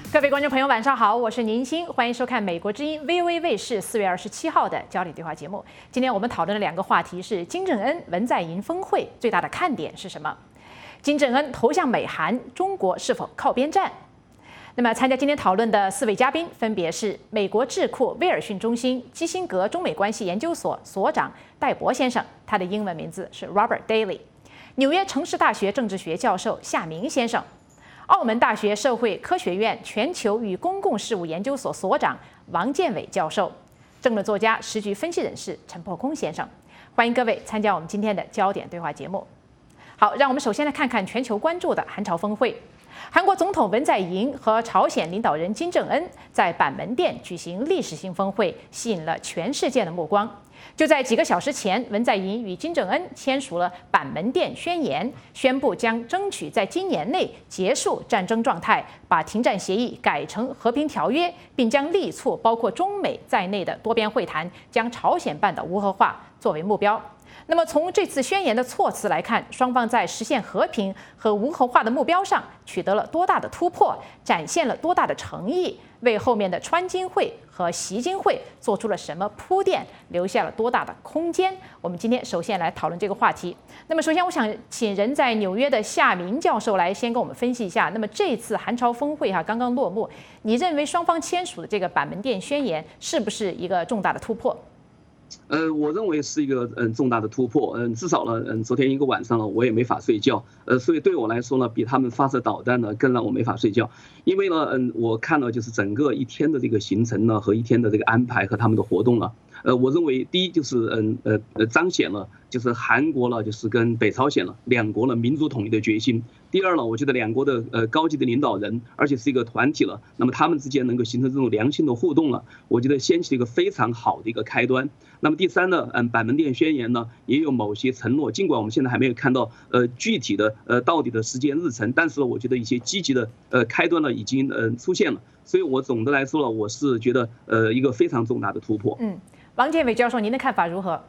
各位观众朋友，晚上好，我是宁欣，欢迎收看美国之音 VOA 卫视4月27号的焦点对话节目。今天我们讨论的两个话题是金正恩、文在寅峰会最大的看点是什么？金正恩投向美韩，中国是否靠边站？那么参加今天讨论的4位嘉宾分别是美国智库威尔逊中心基辛格中美关系研究所所长戴博先生，他的英文名字是 Robert Daly； 纽约城市大学政治学教授夏明先生；澳门大学社会科学院全球与公共事务研究所所长王建伟教授；政论作家、时局分析人士陈破空先生。欢迎各位参加我们今天的焦点对话节目。好，让我们首先来看看全球关注的韩朝峰会。韩国总统文在寅和朝鲜领导人金正恩在板门店举行历史性峰会，吸引了全世界的目光。就在几个小时前，文在寅与金正恩签署了板门店宣言，宣布将争取在今年内结束战争状态，把停战协议改成和平条约，并将力促包括中美在内的多边会谈，将朝鲜半岛无核化作为目标。那么从这次宣言的措辞来看，双方在实现和平和无核化的目标上取得了多大的突破，展现了多大的诚意，为后面的川金会和习金会做出了什么铺垫，留下了多大的空间？我们今天首先来讨论这个话题。那么首先我想请人在纽约的夏明教授来先跟我们分析一下，那么这次韩朝峰会刚刚落幕，你认为双方签署的这个板门店宣言是不是一个重大的突破？ 我认为是一个重大的突破。至少呢，昨天一个晚上呢，我也没法睡觉。所以对我来说呢，比他们发射导弹呢更让我没法睡觉。因为呢，我看了就是整个一天的这个行程呢和一天的这个安排和他们的活动了。我认为第一就是彰显了就是韩国呢就是跟北朝鲜了两国呢民族统一的决心。第二呢，我觉得两国的高级的领导人，而且是一个团体了，那么他们之间能够形成这种良性的互动了，我觉得掀起了一个非常好的一个开端。那么第三呢，板门店宣言呢也有某些承诺，尽管我们现在还没有看到具体的到底的时间日程，但是呢，我觉得一些积极的开端呢已经出现了。所以我总的来说呢，我是觉得一个非常重大的突破。 王建伟教授，您的看法如何？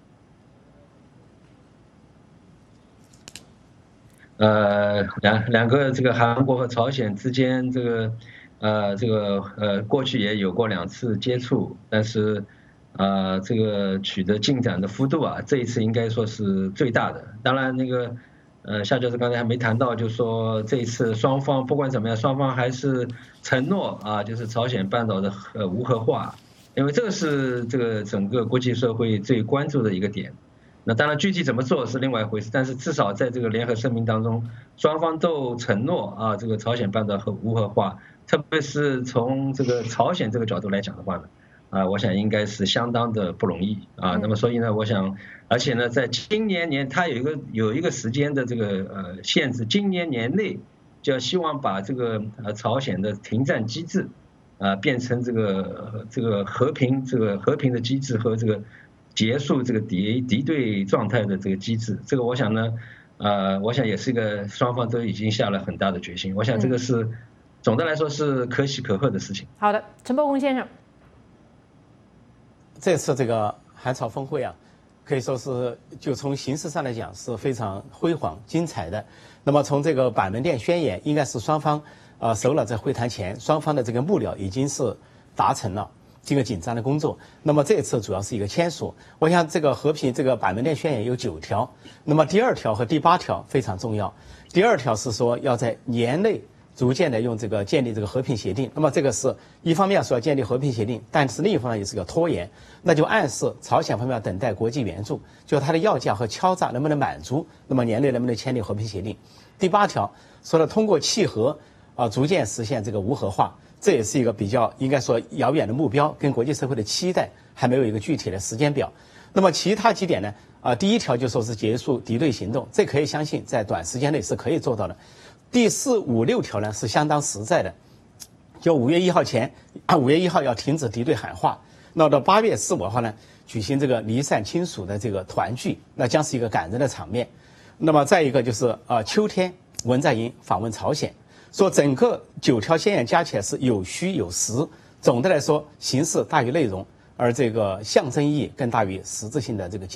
两个这个韩国和朝鲜之间过去也有过2次接触，但是这个取得进展的幅度这一次应该说是最大的。当然夏教授刚才还没谈到，就是说这一次双方不管怎么样，双方还是承诺就是朝鲜半岛的无核化，因为这个是这个整个国际社会最关注的一个点。那当然具体怎么做是另外一回事，但是至少在这个联合声明当中，双方都承诺这个朝鲜半岛和无核化，特别是从这个朝鲜这个角度来讲的话呢，我想应该是相当的不容易那么所以呢，我想，而且呢，在今年它有一个时间的这个限制，今年年内就要希望把这个朝鲜的停战机制变成这个和平的机制和这个结束这个敌对状态的这个机制。这个我想呢，我想也是一个双方都已经下了很大的决心。我想这个是总的来说是可喜可贺的事情。 好的，陈伯公先生。 这次这个韩朝峰会可以说是就从形式上来讲是非常辉煌精彩的。那么从这个板门店宣言，应该是双方首脑在会谈前，双方的这个幕僚已经是达成了这个紧张的工作。那么这次主要是一个签署。我想这个和平这个板门店宣言有9条，那么第2条和第8条非常重要。第2条是说要在年内逐渐的用这个建立这个和平协定。那么这个是一方面说要建立和平协定，但是另一方面也是个拖延，那就暗示朝鲜方面要等待国际援助，就它的要价和敲诈能不能满足，那么年内能不能签订和平协定。第8条说了通过契合逐渐实现这个无核化，这也是一个比较应该说遥远的目标，跟国际社会的期待还没有一个具体的时间表。那么其他几点呢？第1条就说是结束敌对行动，这可以相信在短时间内是可以做到的。第4、5、6条呢是相当实在的，就5月1号前，5月1号要停止敌对喊话，那到8月4、5号呢举行这个离散亲属的这个团聚，那将是一个感人的场面。那么再一个就是秋天文在寅访问朝鲜，说整个9条宣言加起来是有虚有实，总的来说形式大于内容，而这个象征意义更大于实质性的这个结果。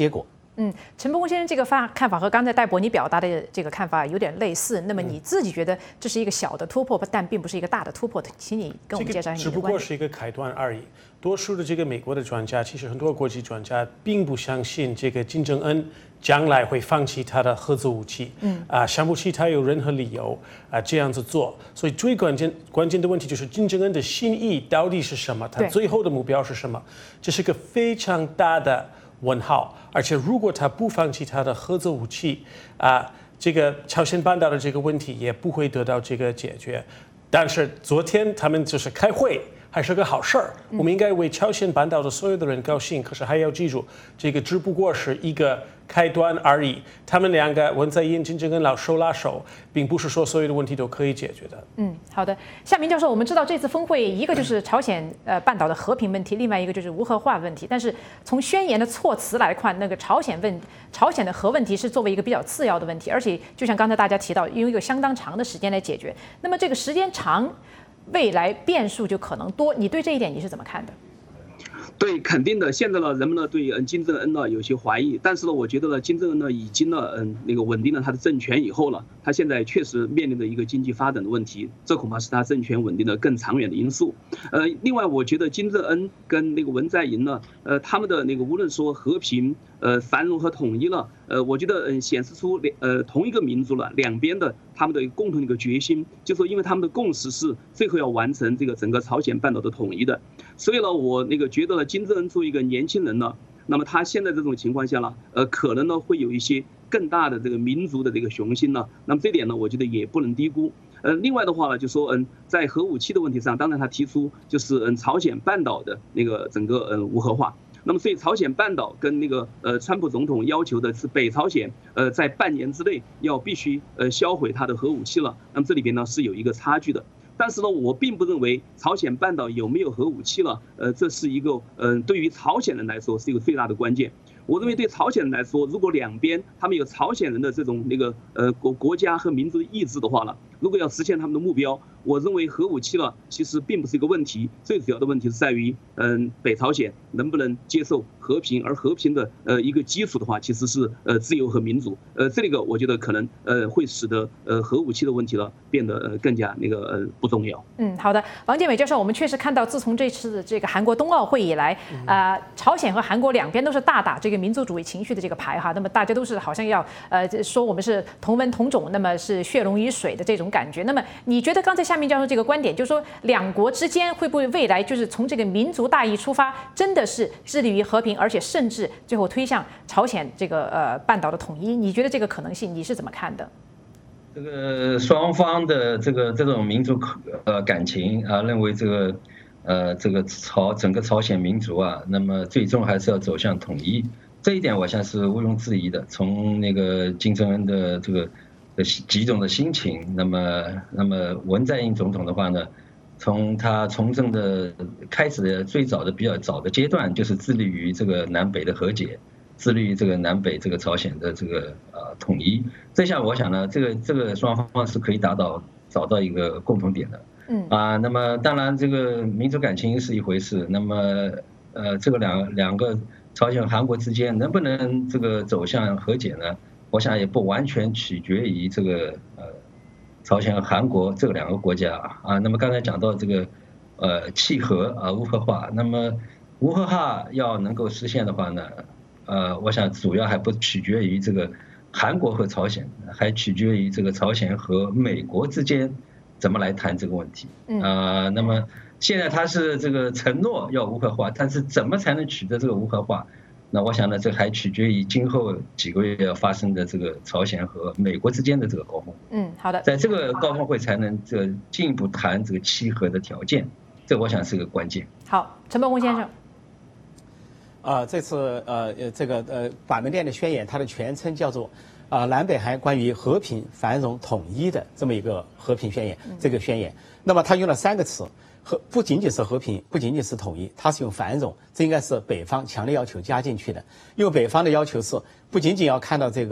陈伯公先生这个看法和刚才戴博你表达的这个看法有点类似。那么你自己觉得这是一个小的突破，但并不是一个大的突破，请你跟我们介绍一下你的观点。 只不过是一个开端而已。多数的这个美国的专家，其实很多国际专家并不相信这个金正恩将来会放弃他的核子武器。想不起他有任何理由这样子做。所以最关键的问题就是金正恩的心意到底是什么？他最后的目标是什么？这是个非常大的问号。而且如果他不放弃他的核子武器这个朝鲜半岛的这个问题也不会得到这个解决。但是昨天他们就是开会，还是个好事儿。我们应该为朝鲜半岛的所有的人高兴。可是还要记住，这个只不过是一个开端而已。他们两个文在寅、金正恩手拉手，并不是说所有的问题都可以解决的。 好的。夏明教授，我们知道这次峰会一个就是朝鲜半岛的和平问题，另外一个就是无核化问题。但是从宣言的措辞来看，那个朝鲜的核问题是作为一个比较次要的问题，而且就像刚才大家提到，用一个相当长的时间来解决。那么这个时间长，未来变数就可能多。你对这一点你是怎么看的？ 对，肯定的。现在呢，人们呢对金正恩呢有些怀疑，但是呢，我觉得呢，金正恩呢已经呢稳定了他的政权以后呢，他现在确实面临的一个经济发展的问题，这恐怕是他政权稳定的更长远的因素。另外，我觉得金正恩跟文在寅呢，他们的无论说和平、繁荣和统一了，我觉得显示出同一个民族了两边的他们的共同的一个决心，就说因为他们的共识是最后要完成这个整个朝鲜半岛的统一的，所以呢，我觉得呢，金正恩作为一个年轻人呢，那么他现在这种情况下呢，可能呢会有一些更大的这个民族的这个雄心呢，那么这点呢，我觉得也不能低估。另外的话呢，就说在核武器的问题上，当然他提出就是朝鲜半岛的整个无核化。那么所以朝鲜半岛跟川普总统要求的是北朝鲜在半年之内要必须销毁他的核武器了。那么这里边呢是有一个差距的。但是呢，我并不认为朝鲜半岛有没有核武器了，这是一个对于朝鲜人来说是一个最大的关键。我认为对朝鲜人来说，如果两边他们有朝鲜人的这种国家和民族的意志的话呢，如果要实现他们的目标，我认为核武器了其实并不是一个问题。最主要的问题是在于北朝鲜能不能接受和平，而和平的一个基础的话，其实是自由和民主。这个我觉得可能会使得核武器的问题呢变得更加不重要。 好的，王建伟教授，我们确实看到，自从这次这个韩国冬奥会以来，朝鲜和韩国两边都是大打这个民族主义情绪的这个牌哈。那么大家都是好像要说我们是同文同种，那么是血浓于水的这种感觉。那么你觉得刚才夏明教授这个观点，就是说两国之间会不会未来就是从这个民族大义出发，真的是致力于和平，而且甚至最后推向朝鲜这个半岛的统一？你觉得这个可能性你是怎么看的？ 这个双方的这种民族感情认为这个整个朝鲜民族那么最终还是要走向统一，这一点我想是毋庸置疑的。从金正恩的这个几种的心情，那么文在寅总统的话呢，从他从政的开始的最早的比较早的阶段，就是致力于这个南北的和解，致力于这个南北这个朝鲜的这个统一。这下我想呢，这个双方是可以找到一个共同点的。那么当然这个民族感情是一回事，那么这个两个朝鲜和韩国之间能不能这个走向和解呢？我想也不完全取决于这个朝鲜和韩国这两个国家那么刚才讲到这个契合无核化，那么无核化要能够实现的话呢，我想主要还不取决于这个韩国和朝鲜，还取决于这个朝鲜和美国之间怎么来谈这个问题。那么现在他是这个承诺要无核化，但是怎么才能取得这个无核化？那我想呢，这还取决于今后几个月要发生的这个朝鲜和美国之间的这个高峰会。 好的， 在这个高峰会才能进一步谈这个契合的条件，这我想是个关键。 好，陈伯公先生。 这次这个板门店的宣言，它的全称叫做南北韩关于和平、繁荣、统一的这么一个和平宣言。这个宣言，那么它用了3个词。不仅仅是和平，不仅仅是统一，它是用繁荣，这应该是北方强烈要求加进去的。因为北方的要求是不仅仅要看到这个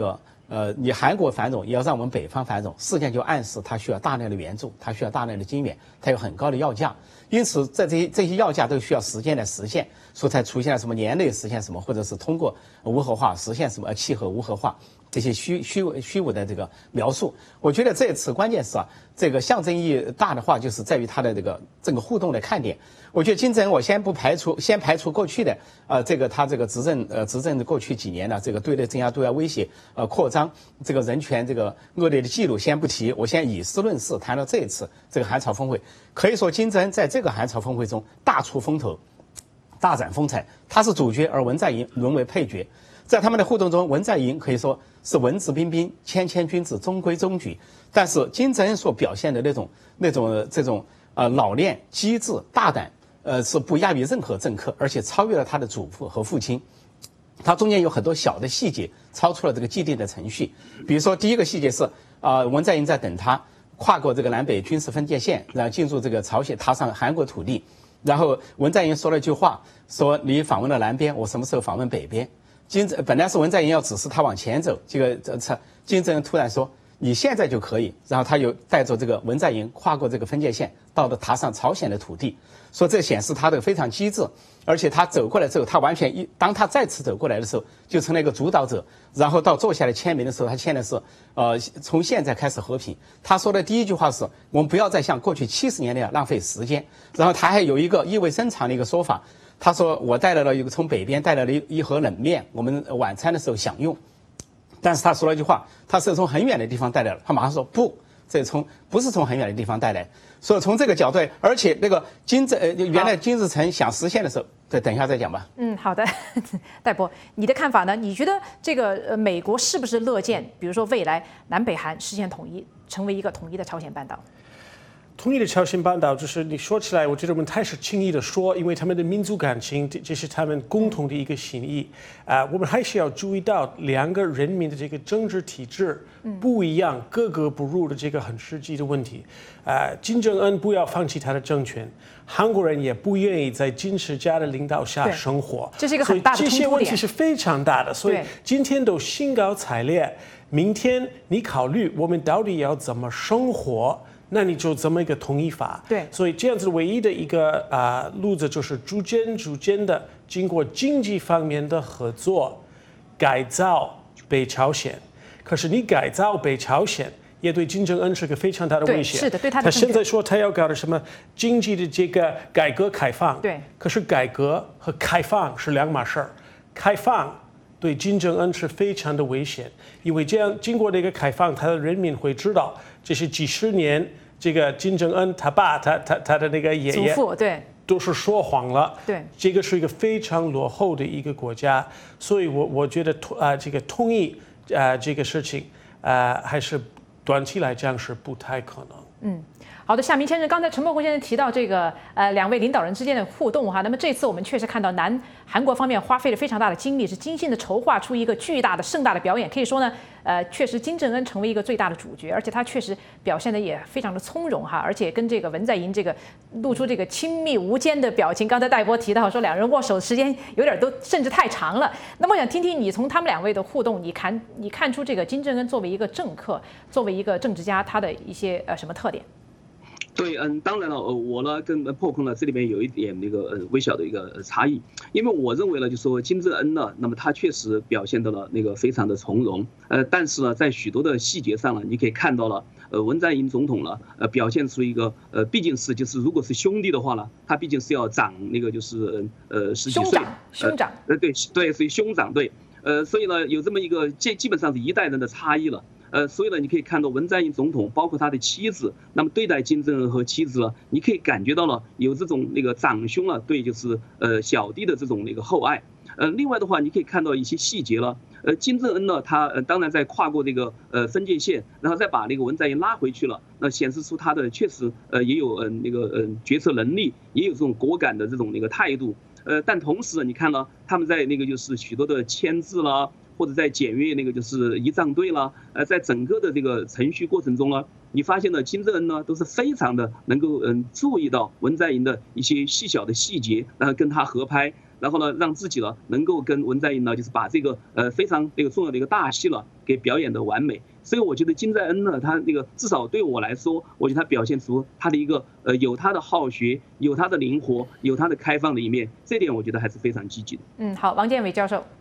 你韩国反种也要让我们北方反种，事件就暗示它需要大量的援助，它需要大量的金元，它有很高的要价，因此在这些要价都需要时间来实现，所以才出现了什么年内实现什么，或者是通过无核化实现什么气候无核化这些虚无的这个描述。我觉得这次关键是这个象征意义大的话，就是在于它的这个互动的看点。我觉得金正恩，我先排除过去的他这个执政的过去几年呢，这个对内镇压、对外威胁、扩张这个人权这个恶劣的记录先不提，我先以事论事，谈到这一次这个韩朝峰会。可以说金正恩在这个韩朝峰会中大出风头，大展风采，他是主角，而文在寅沦为配角。在他们的互动中，文在寅可以说是文质彬彬、谦谦君子、中规中矩，但是金正恩所表现的这种老练、机智、大胆，是不亚于任何政客，而且超越了他的祖父和父亲。他中间有很多小的细节，超出了这个既定的程序。比如说，第一个细节是文在寅在等他跨过这个南北军事分界线，然后进入这个朝鲜，踏上韩国土地。然后文在寅说了一句话，说你访问了南边，我什么时候访问北边？本来是文在寅要指示他往前走，金正恩突然说你现在就可以，然后他又带着这个文在寅跨过这个分界线，到了踏上朝鲜的土地，说这显示他的非常机智，而且他走过来之后，他完全当他再次走过来的时候，就成了一个主导者，然后到坐下来签名的时候，他签的是从现在开始和平。他说的第一句话是我们不要再像过去70年那样浪费时间，然后他还有一个意味深长的一个说法。他说我带来了一个从北边带来了一盒冷面，我们晚餐的时候享用。但是他说了一句话，他是从很远的地方带来了，他马上说不，不是从很远的地方带来。所以从这个角度，而且那个原来金日成想实现的时候，对，等一下再讲吧。 好的，戴博，你的看法呢？你觉得这个美国是不是乐见，比如说未来南北韩实现统一，成为一个统一的朝鲜半岛？ 统一的朝鲜半岛，就是你说起来，我觉得我们太是轻易的说，因为他们的民族感情，这是他们共同的一个心意。我们还是要注意到两个人民的这个政治体制不一样，格格不入的这个很实际的问题。金正恩不要放弃他的政权，韩国人也不愿意在金氏家的领导下生活， 这是一个很大的冲突点。 这些问题是非常大的，所以今天都兴高采烈，明天你考虑我们到底要怎么生活。那你就这么一个统一法， 对， 所以这样子唯一的一个路子就是逐渐的经过经济方面的合作，改造北朝鲜。可是你改造北朝鲜，也对金正恩是个非常大的威胁。 是的，对他的。他现在说他要搞的什么经济的这个改革开放， 对。 可是改革和开放是两码事儿，开放对金正恩是非常的危险，因为这样经过这个开放，他的人民会知道这是几十年。这个金正恩他爸他的那个爷爷祖父对都是说谎了， 对， 这个是一个非常落后的一个国家，所以我觉得这个统一这个事情还是短期来讲是不太可能。 好的，夏明先生，刚才陈伯宏先生提到这个两位领导人之间的互动哈，那么这次我们确实看到韩国方面花费了非常大的精力，是精心的筹划出一个巨大的盛大的表演，可以说呢，确实金正恩成为一个最大的主角，而且他确实表现的也非常的从容哈，而且跟这个文在寅这个露出这个亲密无间的表情。刚才戴博提到说两人握手时间有点都甚至太长了，那么我想听听你从他们两位的互动，你看出这个金正恩作为一个政客，作为一个政治家，他的一些什么特点？ 对，当然了，我呢跟破空呢这里面有一点那个微小的一个差异，因为我认为呢，就说金正恩呢，那么他确实表现的了那个非常的从容，但是呢，在许多的细节上呢，你可以看到了，文在寅总统呢，表现出一个毕竟是就是如果是兄弟的话呢，他毕竟是要长那个就是10几岁， 兄长， 对，属于兄长，对，所以呢有这么一个基本上是一代人的差异了。所以呢，你可以看到文在寅总统，包括他的妻子，那么对待金正恩和妻子呢，你可以感觉到了有这种那个长兄了对就是小弟的这种那个厚爱。另外的话，你可以看到一些细节了。金正恩呢，他当然在跨过这个分界线，然后再把那个文在寅拉回去了，那显示出他的确实也有那个决策能力，也有这种果敢的这种那个态度。但同时你看了他们在那个就是许多的签字啦。或者在检阅那个就是仪仗队啦，在整个的这个程序过程中呢，你发现呢，金正恩呢都是非常的能够注意到文在寅的一些细小的细节，然后跟他合拍， 然后呢，让自己呢能够跟文在寅呢，就是把这个非常那个重要的一个大戏了给表演的完美。所以我觉得金在恩呢，他那个至少对我来说，我觉得他表现出他的一个有他的好学，有他的灵活，有他的开放的一面，这点我觉得还是非常积极的。 好，王建伟教授。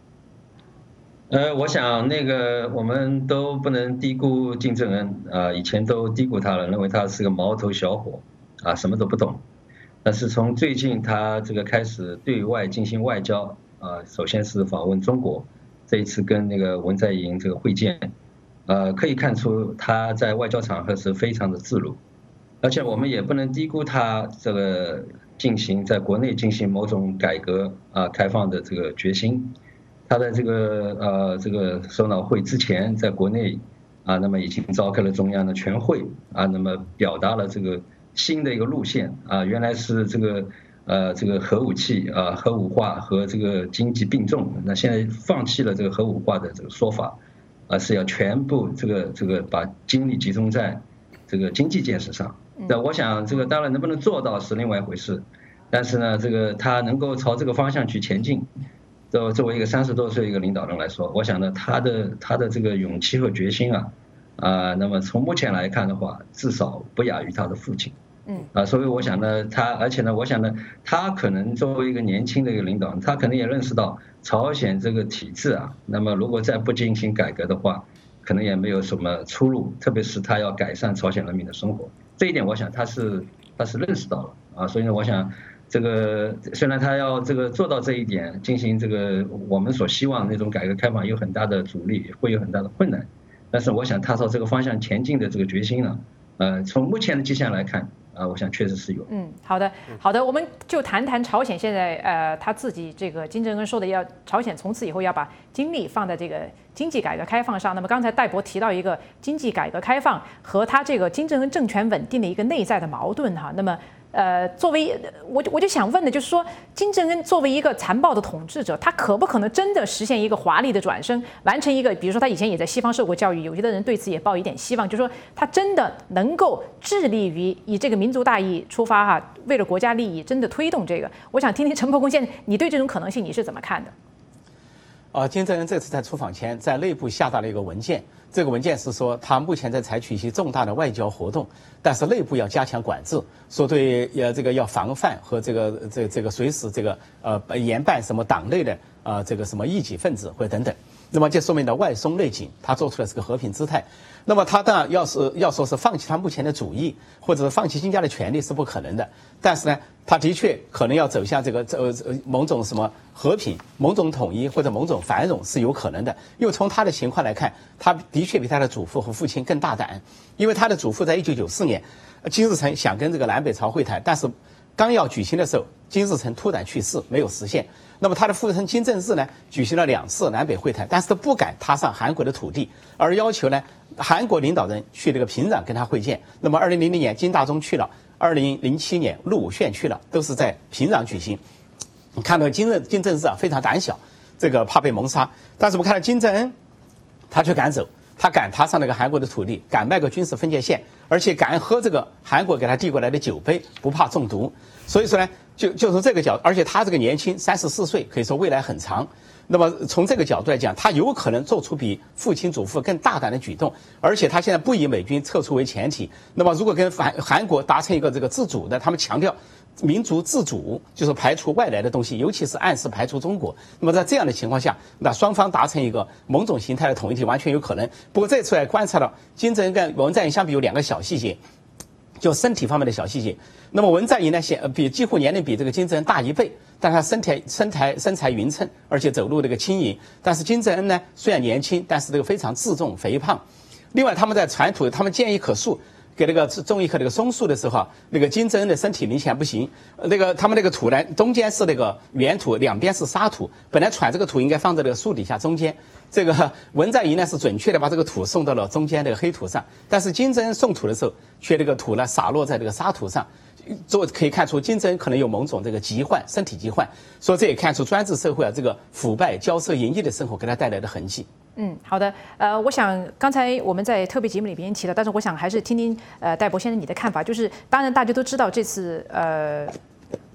我想那个我们都不能低估金正恩啊，以前都低估他了，认为他是个毛头小伙啊，什么都不懂。但是从最近他这个开始对外进行外交啊，首先是访问中国，这一次跟那个文在寅这个会见，可以看出他在外交场合是非常的自如，而且我们也不能低估他这个在国内进行某种改革啊开放的这个决心。他在这个首脑会之前，在国内啊，那么已经召开了中央的全会啊，那么表达了这个新的一个路线啊，原来是这个核武器啊核武化和这个经济并重，那现在放弃了这个核武化的这个说法，是要全部这个把精力集中在这个经济建设上。那我想这个当然能不能做到是另外一回事，但是呢，这个他能够朝这个方向去前进。作为一个30多岁一个领导人来说，我想呢，他的这个勇气和决心啊，那么从目前来看的话，至少不亚于他的父亲。所以我想呢，而且呢，我想呢，他可能作为一个年轻的一个领导人，他可能也认识到朝鲜这个体制啊，那么如果再不进行改革的话，可能也没有什么出路，特别是他要改善朝鲜人民的生活，这一点我想他是认识到了啊，所以呢，我想。这个虽然他要这个做到这一点，进行这个我们所希望那种改革开放有很大的阻力，会有很大的困难，但是我想他朝这个方向前进的这个决心呢，从目前的迹象来看我想确实是有。 好的，我们就谈谈朝鲜现在他自己这个金正恩说的朝鲜从此以后要把精力放在这个经济改革开放上。那么刚才戴博提到一个经济改革开放和他这个金正恩政权稳定的一个内在的矛盾哈，那么。作为我就想问的就是说，金正恩作为一个残暴的统治者，他可不可能真的实现一个华丽的转身，完成一个，比如说他以前也在西方受过教育，有些的人对此也抱一点希望，就是说他真的能够致力于以这个民族大义出发为了国家利益真的推动这个。我想听听陈伯公先生，你对这种可能性你是怎么看的？ 金正恩这次在出访前，在内部下达了一个文件。这个文件是说，他目前在采取一些重大的外交活动，但是内部要加强管制，说对这个要防范和这个随时这个严办什么党内的这个什么异己分子或者等等。那么这说明了外松内紧，他做出的是个和平姿态。那么他当然要说是放弃他目前的主义，或者是放弃金家的权利是不可能的。但是呢，他的确可能要走向这个某种什么和平、某种统一或者某种繁荣是有可能的。因为从他的情况来看，他的确比他的祖父和父亲更大胆。因为他的祖父在1994年，金日成想跟这个南北朝会谈，但是刚要举行的时候，金日成突然去世，没有实现。那么他的父亲金正日呢，举行了2次南北会谈，但是他不敢踏上韩国的土地，而要求呢韩国领导人去这个平壤跟他会见。那么2000年金大中去了，2007年陆武铉去了，都是在平壤举行。你看到金正日非常胆小，这个怕被谋杀，但是我们看到金正恩，他却敢走。他敢踏上那个韩国的土地，敢迈过军事分界线，而且敢喝这个韩国给他递过来的酒杯，不怕中毒。所以说呢，就从这个角度，而且他这个年轻34岁，可以说未来很长。那么从这个角度来讲，他有可能做出比父亲祖父更大胆的举动，而且他现在不以美军撤出为前提。那么如果跟韩国达成一个这个自主的，他们强调民族自主，就是排除外来的东西，尤其是暗示排除中国。那么在这样的情况下，那双方达成一个某种形态的统一体完全有可能。不过这次来观察到，金正恩跟文在寅相比有2个小细节，就身体方面的小细节。那么文在寅呢，几乎年龄比这个金正恩大1倍，但他身材匀称，而且走路这个轻盈。但是金正恩呢，虽然年轻，但是这个非常自重肥胖。另外他们在传土，他们建一棵树。给那个种一棵那个松树的时候，那个金正恩的身体明显不行。他们那个土呢，中间是那个原土，两边是沙土。本来铲这个土应该放在那个树底下中间。这个文在寅呢是准确的把这个土送到了中间那个黑土上，但是金正恩送土的时候，却那个土呢洒落在这个沙土上。可以看出金正恩可能有某种这个疾患，身体疾患。所以这也看出专制社会这个腐败、骄奢淫逸的生活给他带来的痕迹。 好的，我想刚才我们在特别节目里边提到，但是我想还是听听戴博先生你的看法，就是当然大家都知道这次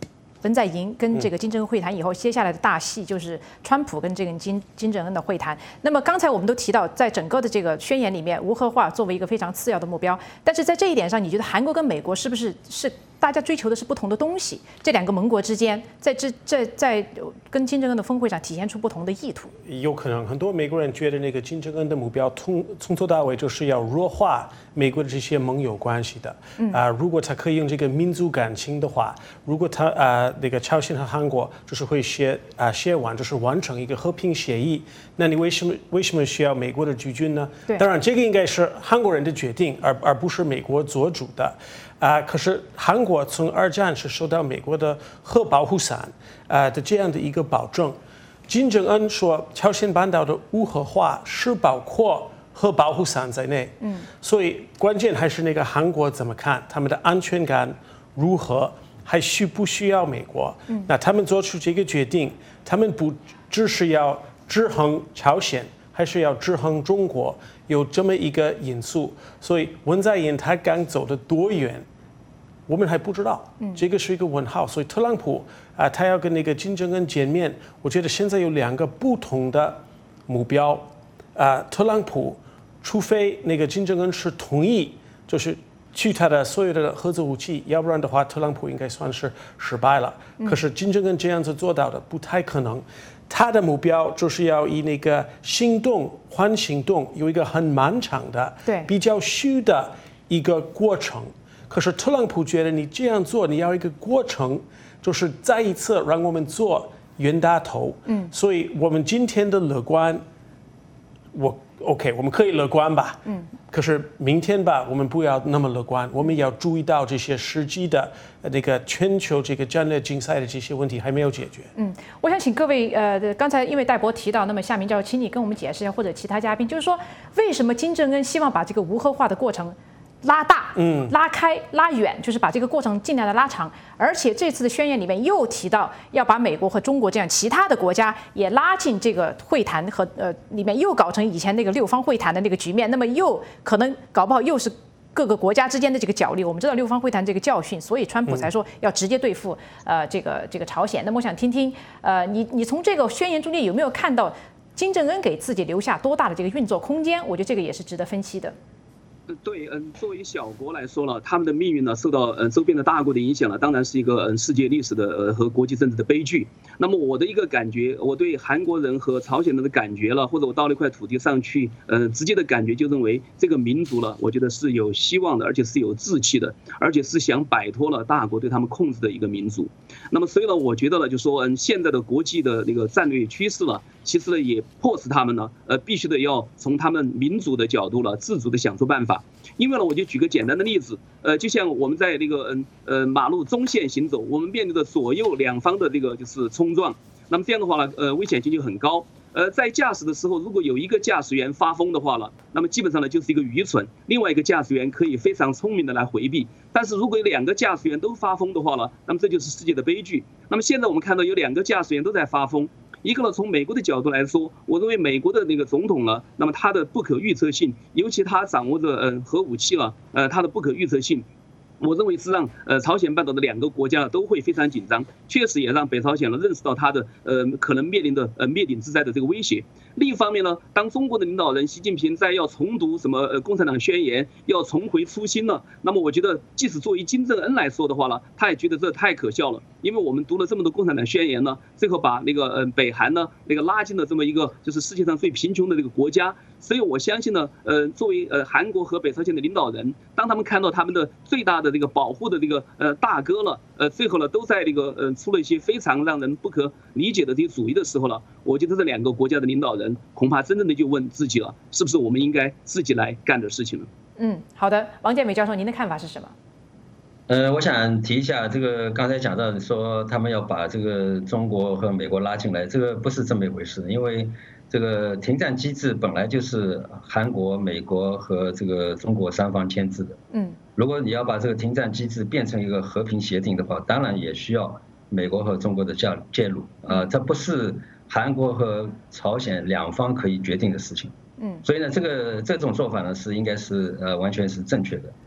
文在寅跟这个金正恩会谈以后，接下来的大戏就是川普跟这个金正恩的会谈。那么刚才我们都提到，在整个的这个宣言里面，无核化作为一个非常次要的目标。但是在这一点上，你觉得韩国跟美国是不是大家追求的是不同的东西？这两个盟国之间，在跟金正恩的峰会上体现出不同的意图。 有可能很多美国人觉得那个金正恩的目标从头到尾就是要弱化美国的这些盟友关系的。如果他可以用这个民族感情的话，如果他那个朝鲜和韩国就是会写完，就是完成一个和平协议，那你为什么需要美国的驻军呢？当然这个应该是韩国人的决定，而不是美国做主的。可是韩国从二战是受到美国的核保护伞的这样的一个保证。金正恩说朝鲜半岛的无核化是包括核保护伞在内。所以关键还是那个韩国怎么看，他们的安全感如何，还需不需要美国？那他们做出这个决定，他们不只是要制衡朝鲜，还是要制衡中国，有这么一个因素。所以文在寅他敢走得多远，我们还不知道，这个是一个问号。所以特朗普他要跟那个金正恩见面，我觉得现在有两个不同的目标。特朗普除非那个金正恩是同意，就是去他的所有的核子武器，要不然的话，特朗普应该算是失败了。可是金正恩这样子做到的不太可能。他的目标就是要以那个行动换行动，有一个很漫长的、比较虚的一个过程。可是特朗普觉得你这样做，你要一个过程，就是再一次让我们做冤大头。所以我们今天的乐观，我们可以乐观吧。可是明天吧，我们不要那么乐观，我们要注意到这些实际的那个全球这个战略竞赛的这些问题还没有解决。 我想请各位刚才因为戴博提到，那么夏明教授，请你跟我们解释一下，或者其他嘉宾，就是说为什么金正恩希望把这个无核化的过程拉大、拉开、拉远，就是把这个过程尽量的拉长。而且这次的宣言里面又提到要把美国和中国这样其他的国家也拉进这个会谈和里面，又搞成以前那个六方会谈的那个局面，那么又可能搞不好又是各个国家之间的这个角力。我们知道六方会谈这个教训，所以川普才说要直接对付这个朝鲜。那么我想听听你从这个宣言中间有没有看到金正恩给自己留下多大的这个运作空间？我觉得这个也是值得分析的。 对，作为小国来说了，他们的命运呢受到周边的大国的影响了，当然是一个世界历史的和国际政治的悲剧。那么我的一个感觉，我对韩国人和朝鲜人的感觉了，或者我到那块土地上去，直接的感觉就认为这个民族了，我觉得是有希望的，而且是有志气的，而且是想摆脱了大国对他们控制的一个民族。那么所以呢，我觉得呢，就说现在的国际的那个战略趋势了，其实呢也迫使他们呢，必须的要从他们民主的角度了，自主的想出办法。因为呢，我就举个简单的例子，就像我们在那个马路中线行走，我们面对的左右两方的这个就是冲撞，那么这样的话呢，危险性就很高。在驾驶的时候，如果有一个驾驶员发疯的话了，那么基本上呢就是一个愚蠢，另外一个驾驶员可以非常聪明的来回避。但是如果有两个驾驶员都发疯的话了，那么这就是世界的悲剧。那么现在我们看到有两个驾驶员都在发疯。一个呢，从美国的角度来说，我认为美国的那个总统呢，那么他的不可预测性，尤其他掌握着核武器了，他的不可预测性，我认为是让朝鲜半岛的两个国家都会非常紧张，确实也让北朝鲜呢认识到他的可能面临的灭顶之灾的这个威胁。另一方面呢，当中国的领导人习近平在要重读什么共产党宣言，要重回初心了，那么我觉得即使作为金正恩来说的话呢，他也觉得这太可笑了，因为我们读了这么多共产党宣言呢，最后把那个北韩呢那个拉进了这么一个就是世界上最贫穷的这个国家。所以我相信呢，作为韩国和北朝鲜的领导人，当他们看到他们的最大的这个保护的这个大哥了，最后呢都在这个出了一些非常让人不可理解的这些主意的时候了，我觉得这两个国家的领导人恐怕真正的就问自己了，是不是我们应该自己来干点事情了？ 好的，王建美教授，您的看法是什么？ 我想提一下这个刚才讲到说他们要把这个中国和美国拉进来，这个不是这么一回事，因为这个停战机制本来就是韩国、美国和这个中国三方签字的。如果你要把这个停战机制变成一个和平协定的话，当然也需要美国和中国的介入。这不是韩国和朝鲜两方可以决定的事情。所以呢，这种做法呢应该是完全是正确的。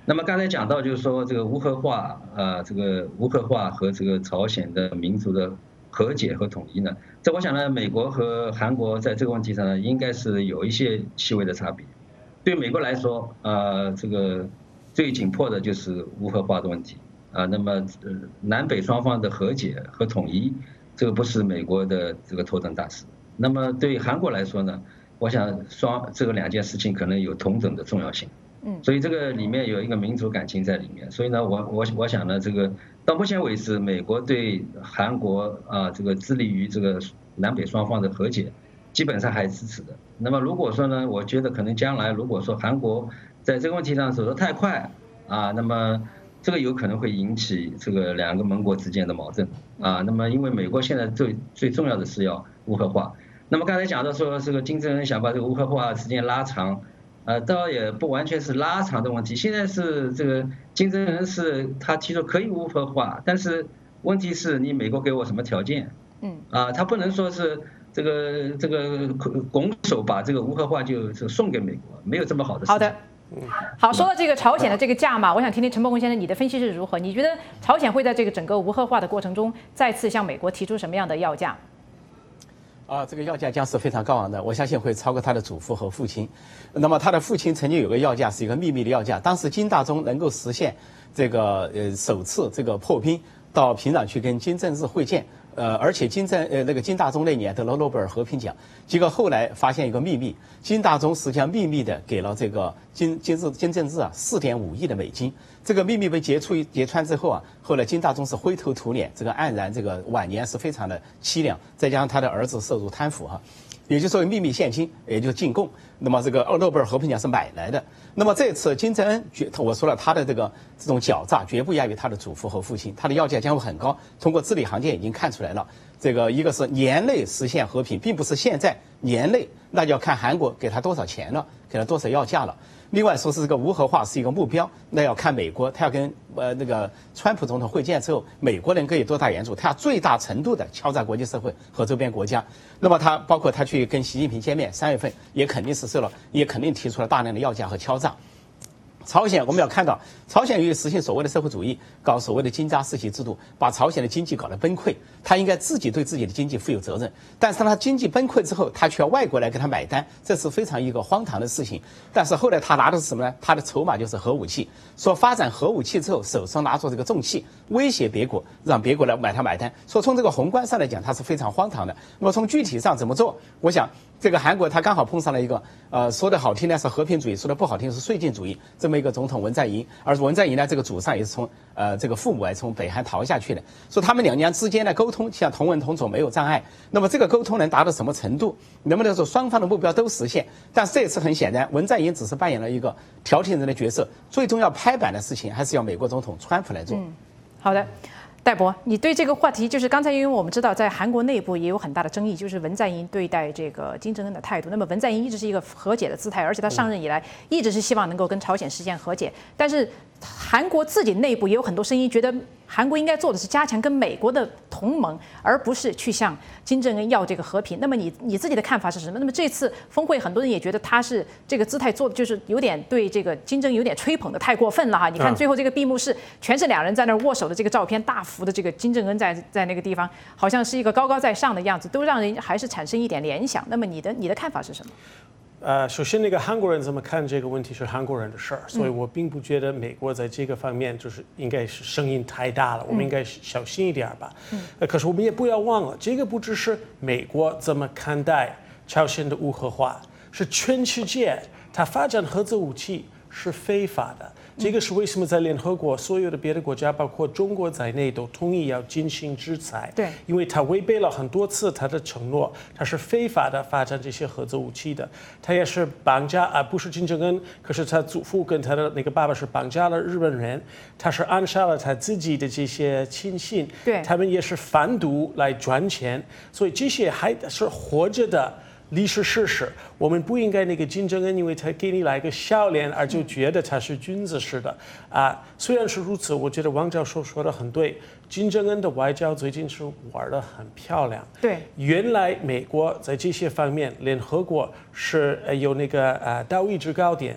那么刚才讲到就是说这个无核化，这个无核化和这个朝鲜的民族的和解和统一呢，这我想呢，美国和韩国在这个问题上呢，应该是有一些细微的差别。对美国来说，这个最紧迫的就是无核化的问题那么南北双方的和解和统一，这个不是美国的这个头等大事。那么对韩国来说呢，我想这个两件事情可能有同等的重要性。所以这个里面有一个民族感情在里面。所以呢，我想呢，这个到目前为止，美国对韩国这个致力于这个南北双方的和解，基本上还是支持的。那么如果说呢，我觉得可能将来如果说韩国在这个问题上走得太快那么这个有可能会引起这个两个盟国之间的矛盾那么因为美国现在最重要的是要无核化。那么刚才讲到说这个金正恩想把这个无核化时间拉长，倒也不完全是拉长的问题。现在是这个金正恩是他提出可以无核化，但是问题是你美国给我什么条件？他不能说是这个拱手把这个无核化就送给美国，没有这么好的事情。 好的。好，说到这个朝鲜的这个价码，我想听听陈伯宏先生你的分析是如何？你觉得朝鲜会在这个整个无核化的过程中再次向美国提出什么样的要价？ 这个要价将是非常高昂的，我相信会超过他的祖父和父亲。那么他的父亲曾经有个要价，是一个秘密的要价，当时金大中能够实现这个首次这个破冰到平壤去跟金正日会见。而且金大中那年得了诺贝尔和平奖，结果后来发现一个秘密，金大中实际上秘密的给了这个金正日4.5亿的美金。这个秘密被揭穿之后后来金大中是灰头土脸，这个黯然这个晚年是非常的凄凉，再加上他的儿子涉入贪腐也就是说秘密现金，也就是进贡。那么这个诺贝尔和平奖是买来的。那么这次金正恩，我说了他的这种狡诈绝不亚于他的祖父和父亲，他的要价将会很高。通过字里行间已经看出来了，这个一个是年内实现和平，并不是现在年内，那就要看韩国给他多少钱了，给他多少要价了。另外说是这个无核化是一个目标，那要看美国，他要跟那个川普总统会见之后，美国能够有多大援助，他要最大程度的敲诈国际社会和周边国家。那么他包括他去跟习近平见面，3月份也肯定实施了，也肯定提出了大量的要价和敲诈。朝鲜我们要看到，朝鲜于实行所谓的社会主义，搞所谓的金扎世袭制度，把朝鲜的经济搞得崩溃。他应该自己对自己的经济负有责任，但是当他经济崩溃之后，他却要外国来给他买单，这是非常一个荒唐的事情。但是后来他拿的是什么呢？他的筹码就是核武器，说发展核武器之后，手上拿着这个重器，威胁别国，让别国来买他买单。说从这个宏观上来讲，他是非常荒唐的。那么从具体上怎么做？我想这个韩国他刚好碰上了一个说的好听呢是和平主义，说的不好听是绥靖主义这么一个总统文在寅，而文在寅呢这个祖上也是从这个父母从北韩逃下去的，说他们两娘之间的沟通像同文同种没有障碍。那么这个沟通能达到什么程度？能不能说双方的目标都实现？但是这次很显然，文在寅只是扮演了一个调停人的角色，最终要拍板的事情还是要美国总统川普来做。 好的。戴博，你对这个话题，就是刚才因为我们知道在韩国内部也有很大的争议，就是文在寅对待这个金正恩的态度。那么文在寅一直是一个和解的姿态，而且他上任以来一直是希望能够跟朝鲜实现和解。但是韩国自己内部也有很多声音，觉得韩国应该做的是加强跟美国的同盟，而不是去向金正恩要这个和平。那么你自己的看法是什么？那么这次峰会，很多人也觉得他是这个姿态做的就是有点对这个金正恩有点吹捧的太过分了你看最后这个闭幕式，全是两人在那握手的这个照片，大幅的这个金正恩在那个地方，好像是一个高高在上的样子，都让人还是产生一点联想。那么你的看法是什么？ 首先，那个韩国人怎么看这个问题是韩国人的事儿，所以我并不觉得美国在这个方面就是应该是声音太大了，我们应该小心一点吧。可是我们也不要忘了，这个不只是美国怎么看待朝鲜的无核化，是全世界它发展核子武器是非法的。这个是为什么在联合国所有的别的国家，包括中国在内，都同意要进行制裁。 对， 因为他违背了很多次他的承诺，他是非法的发展这些核子武器的。他也是绑架不是金正恩，可是他祖父跟他的那个爸爸是绑架了日本人，他是暗杀了他自己的这些亲信。 对， 他们也是贩毒来赚钱，所以这些还是活着的历史事实。我们不应该那个金正恩因为他给你来个笑脸而就觉得他是君子似的虽然是如此，我觉得王教授说的很对，金正恩的外交最近是玩得很漂亮。 对， 原来美国在这些方面联合国是有那个道义制高点，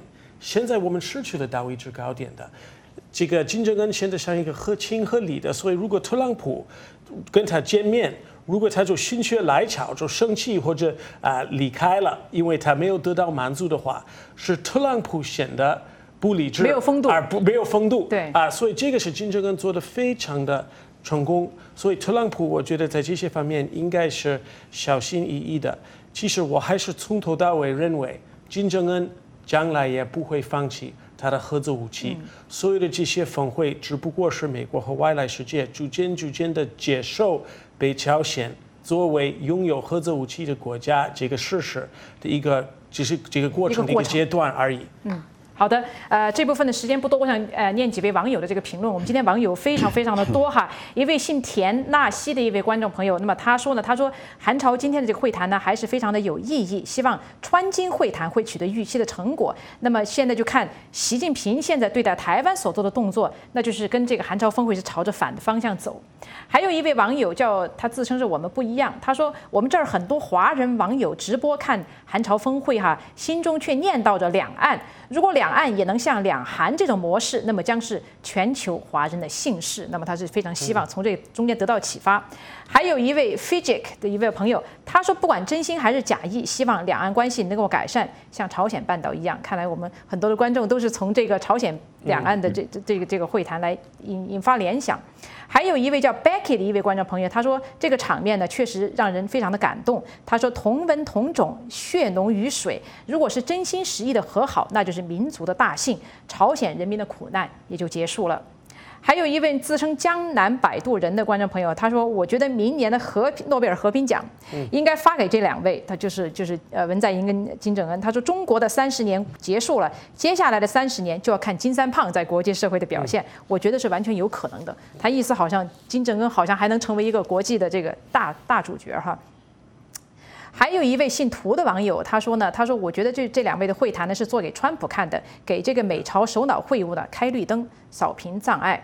现在我们失去了道义制高点的。这个金正恩现在像一个合情合理的，所以如果特朗普跟他见面，如果他就心血来潮就生气或者离开了，因为他没有得到满足的话，是特朗普显得不理智， 没有风度， 没有风度， 对所以这个是金正恩做的非常的成功，所以特朗普我觉得在这些方面应该是小心翼翼的。其实我还是从头到尾认为金正恩将来也不会放弃他的核子武器，所有的这些峰会只不过是美国和外来世界逐渐的接受北朝鲜作为拥有核子武器的国家这个事实的一个，只是这个过程的一个阶段而已。 好的，这部分的时间不多，我想念几位网友的这个评论。我们今天网友非常的多哈。一位姓田纳西的一位观众朋友，那么他说呢，他说韩朝今天的这个会谈呢还是非常的有意义，希望川金会谈会取得预期的成果。那么现在就看习近平现在对待台湾所做的动作，那就是跟这个韩朝峰会是朝着反的方向走。还有一位网友他自称是我们不一样，他说我们这儿很多华人网友直播看韩朝峰会哈，心中却念叨着两岸。如果两岸也能像两韩这种模式，那么将是全球华人的幸事。那么他是非常希望从这中间得到启发。还有一位 Fijik 的一位朋友，他说不管真心还是假意，希望两岸关系能够改善，像朝鲜半岛一样。看来我们很多的观众都是从这个朝鲜两岸的这个会谈来引发联想。还有一位叫 Becky 的一位观众朋友，他说这个场面呢确实让人非常的感动。他说同文同种，血浓于水。如果是真心实意的和好，那就是民族的大幸，朝鲜人民的苦难也就结束了。还有一位自称江南摆渡人的观众朋友，他说：“我觉得明年的诺贝尔和平奖应该发给这两位，他就是文在寅跟金正恩。他说中国的30年结束了，接下来的30年就要看金三胖在国际社会的表现，我觉得是完全有可能的。他意思好像金正恩好像还能成为一个国际的这个大主角哈。”还有一位姓涂的网友，他说呢，他说我觉得这两位的会谈呢是做给川普看的，给这个美朝首脑会晤呢开绿灯，扫平障碍。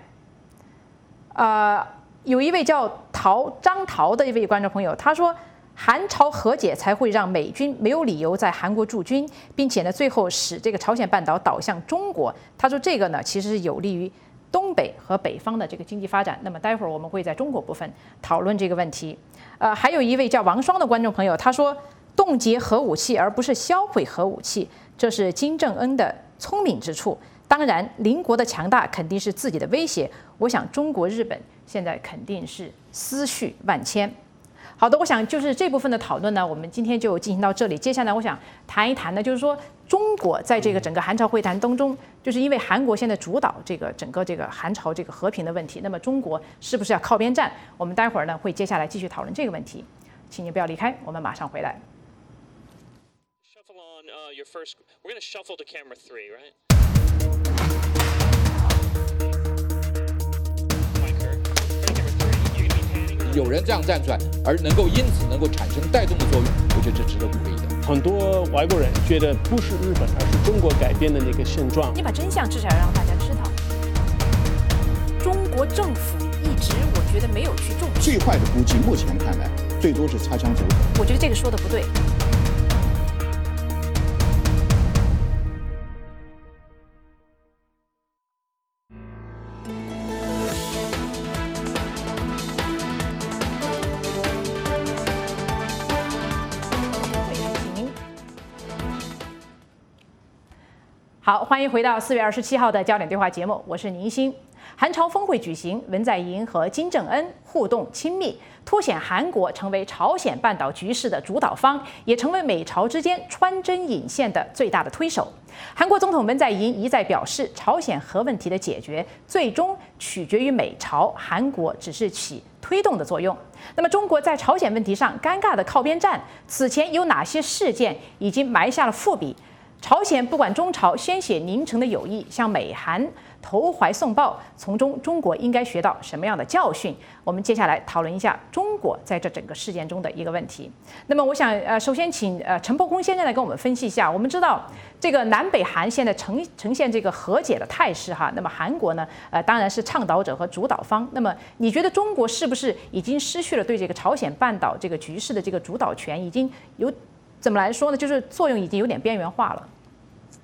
有一位叫张桃的一位观众朋友，他说韩朝和解才会让美军没有理由在韩国驻军，并且呢最后使这个朝鲜半岛倒向中国。他说这个呢其实是有利于东北和北方的这个经济发展。那么待会儿我们会在中国部分讨论这个问题。还有一位叫王双的观众朋友，他说冻结核武器而不是销毁核武器，这是金正恩的聪明之处。当然，邻国的强大肯定是自己的威胁。我想，中国、日本现在肯定是思绪万千。好的，我想就是这部分的讨论呢，我们今天就进行到这里。接下来，我想谈一谈呢，就是说中国在这个整个韩朝会谈当中，就是因为韩国现在主导这个整个这个韩朝这个和平的问题，那么中国是不是要靠边站？我们待会儿呢会接下来继续讨论这个问题，请你不要离开，我们马上回来。 Shuffle on your first. We're going to shuffle to camera 3, right? Camera 3. 有人这样站出来，而因此能够产生带动的作用，我觉得这值得鼓励的。 很多外国人觉得不是日本，而是中国改变的那个现状。 你把真相至少要让大家知道。中国政府一直我觉得没有去重视。 最坏的估计，目前看来最多是擦枪走火。 我觉得这个说的不对。好，欢迎回到4月27号的焦点对话节目，我是宁欣。韩朝峰会举行，文在寅和金正恩互动亲密，凸显韩国成为朝鲜半岛局势的主导方，也成为美朝之间穿针引线的最大的推手。韩国总统文在寅一再表示，朝鲜核问题的解决最终取决于美朝，韩国只是起推动的作用。那么，中国在朝鲜问题上尴尬的靠边站，此前有哪些事件已经埋下了伏笔？朝鲜不管中朝鲜血凝成的友谊，向美韩投怀送抱，从中中国应该学到什么样的教训？我们接下来讨论一下中国在这整个事件中的一个问题。那么，我想首先请陈伯公先生来跟我们分析一下。我们知道这个南北韩现在呈现这个和解的态势哈，那么韩国呢，当然是倡导者和主导方。那么，你觉得中国是不是已经失去了对这个朝鲜半岛这个局势的这个主导权？已经有怎么来说呢？就是作用已经有点边缘化了。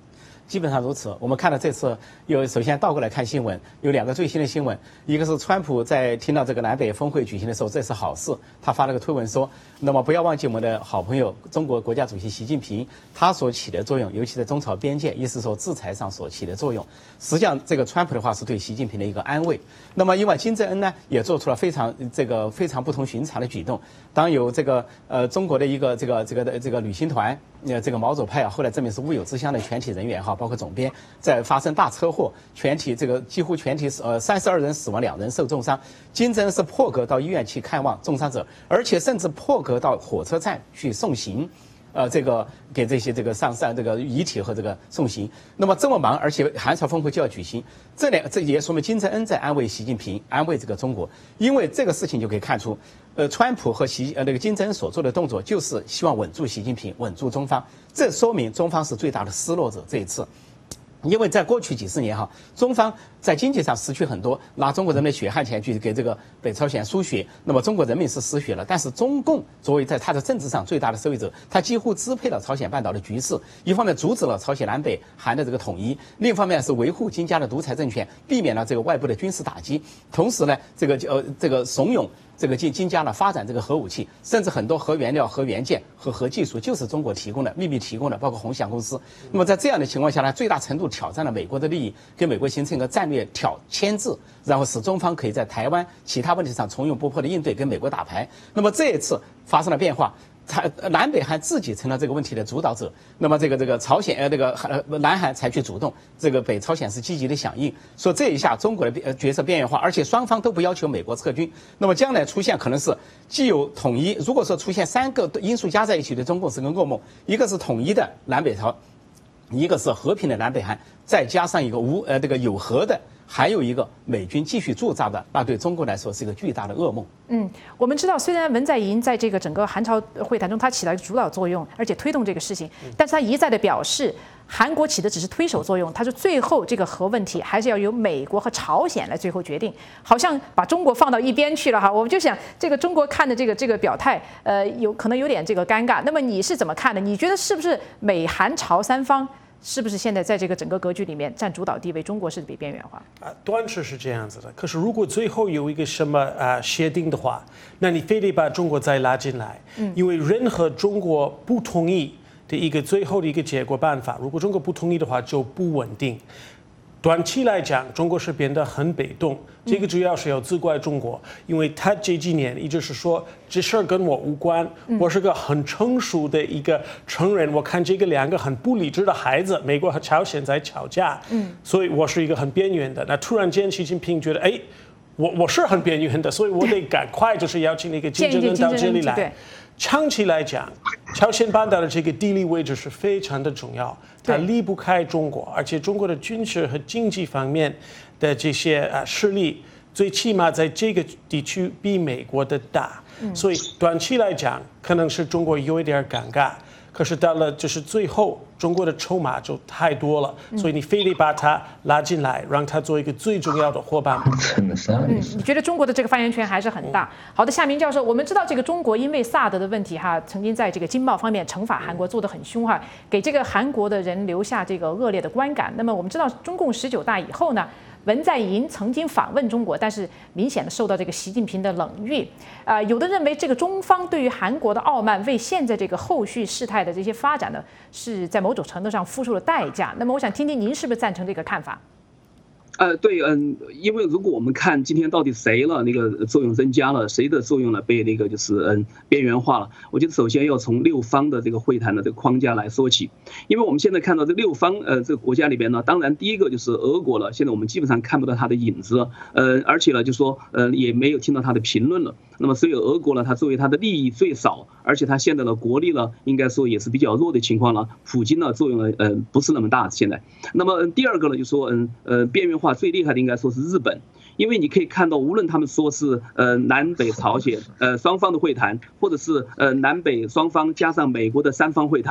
基本上如此。我们看到这次首先倒过来看新闻，有2个最新的新闻，一个是川普在听到这个南北峰会举行的时候，这是好事，他发了个推文说，那么不要忘记我们的好朋友中国国家主席习近平他所起的作用，尤其在中朝边界，意思说制裁上所起的作用。实际上，这个川普的话是对习近平的一个安慰。那么，另外金正恩呢也做出了非常不同寻常的举动。当有这个中国的一个这个旅行团，这个毛左派啊，后来证明是乌有之乡的全体人员哈，包括总编，在发生大车祸，几乎全体32人死亡，2人受重伤。金正恩是破格到医院去看望重伤者，而且甚至破格到火车站去送行。给这些上这个遗体和这个送行，那么这么忙，而且韩朝峰会就要举行，这也说明金正恩在安慰习近平，安慰这个中国，因为这个事情就可以看出，川普和金正恩所做的动作就是希望稳住习近平，稳住中方，这说明中方是最大的失落者这一次。因为在过去几十年哈，中方在经济上失去很多，拿中国人民的血汗钱去给这个北朝鲜输血，那么中国人民是失血了。但是中共作为在他的政治上最大的受益者，他几乎支配了朝鲜半岛的局势，一方面阻止了朝鲜南北韩的这个统一，另一方面是维护金家的独裁政权，避免了这个外部的军事打击，同时呢，这个怂恿这个金家呢发展这个核武器，甚至很多核原料、核元件和核技术就是中国提供的，秘密提供的，包括鸿翔公司。那么在这样的情况下呢，最大程度挑战了美国的利益，跟美国形成一个战略牵制，然后使中方可以在台湾其他问题上从容不迫的应对，跟美国打牌。那么这一次发生了变化。南北韩自己成了这个问题的主导者，那么这个朝鲜南韩采取主动，这个北朝鲜是积极的响应，说这一下中国的角色边缘化，而且双方都不要求美国撤军，那么将来出现可能是既有统一，如果说出现3个因素加在一起的中共是个噩梦，一个是统一的南北朝，一个是和平的南北韩，再加上一个有核的。还有一个美军继续驻扎的，那对中国来说是一个巨大的噩梦。 我们知道，虽然文在寅在这个整个韩朝会谈中他起了主导作用，而且推动这个事情，但是他一再的表示，韩国起的只是推手作用。他说最后这个核问题还是要由美国和朝鲜来最后决定，好像把中国放到一边去了哈。我们就想，这个中国看的这个表态，可能有点这个尴尬。那么你是怎么看的？你觉得是不是美韩朝3方？是不是现在在这个整个格局里面占主导地位？中国是被边缘化端视是这样子的。可是如果最后有一个什么协定的话，那你非得把中国再拉进来，因为任何中国不同意的一个最后的一个结果办法，如果中国不同意的话就不稳定。短期来讲，中国是变得很被动，这个主要是要责怪中国，因为他这几年一直是说这事儿跟我无关，我是个很成熟的一个成人，我看这个2个很不理智的孩子，美国和朝鲜在吵架，所以我是一个很边缘的。那突然间习近平觉得，我是很边缘的，所以我得赶快就是邀请那个金正恩到这里来。长期来讲，朝鲜半岛的这个地理位置是非常的重要，它离不开中国，而且中国的军事和经济方面的这些势力，最起码在这个地区比美国的大，所以短期来讲，可能是中国有一点尴尬。可是到了就是最后，中国的筹码就太多了，所以你非得把它拉进来，让它做一个最重要的伙伴。 你觉得中国的这个发言权还是很大？好的，夏明教授，我们知道这个中国因为萨德的问题曾经在这个经贸方面惩罚韩国做得很凶给这个韩国的人留下这个恶劣的观感。那么我们知道中共19大以后呢？文在寅曾经访问中国，但是明显的受到这个习近平的冷遇。有的认为这个中方对于韩国的傲慢，为现在这个后续事态的这些发展呢，是在某种程度上付出了代价。那么我想听听您是不是赞成这个看法？ 对，因为如果我们看今天到底谁了那个作用增加了，谁的作用呢被那个就是边缘化了，我觉得首先要从6方的这个会谈的这个框架来说起，因为我们现在看到这6方这个国家里边呢，当然第一个就是俄国了，现在我们基本上看不到它的影子，而且呢就说也没有听到它的评论了。那么所以俄国呢，它作为它的利益最少，而且它现在的国力呢，应该说也是比较弱的情况了，普京呢作用呢不是那么大现在。那么第二个呢就说边缘化最厉害的应该说是日本，因为你可以看到，无论他们说是南北朝鲜双方的会谈，或者是南北双方加上美国的3方会谈，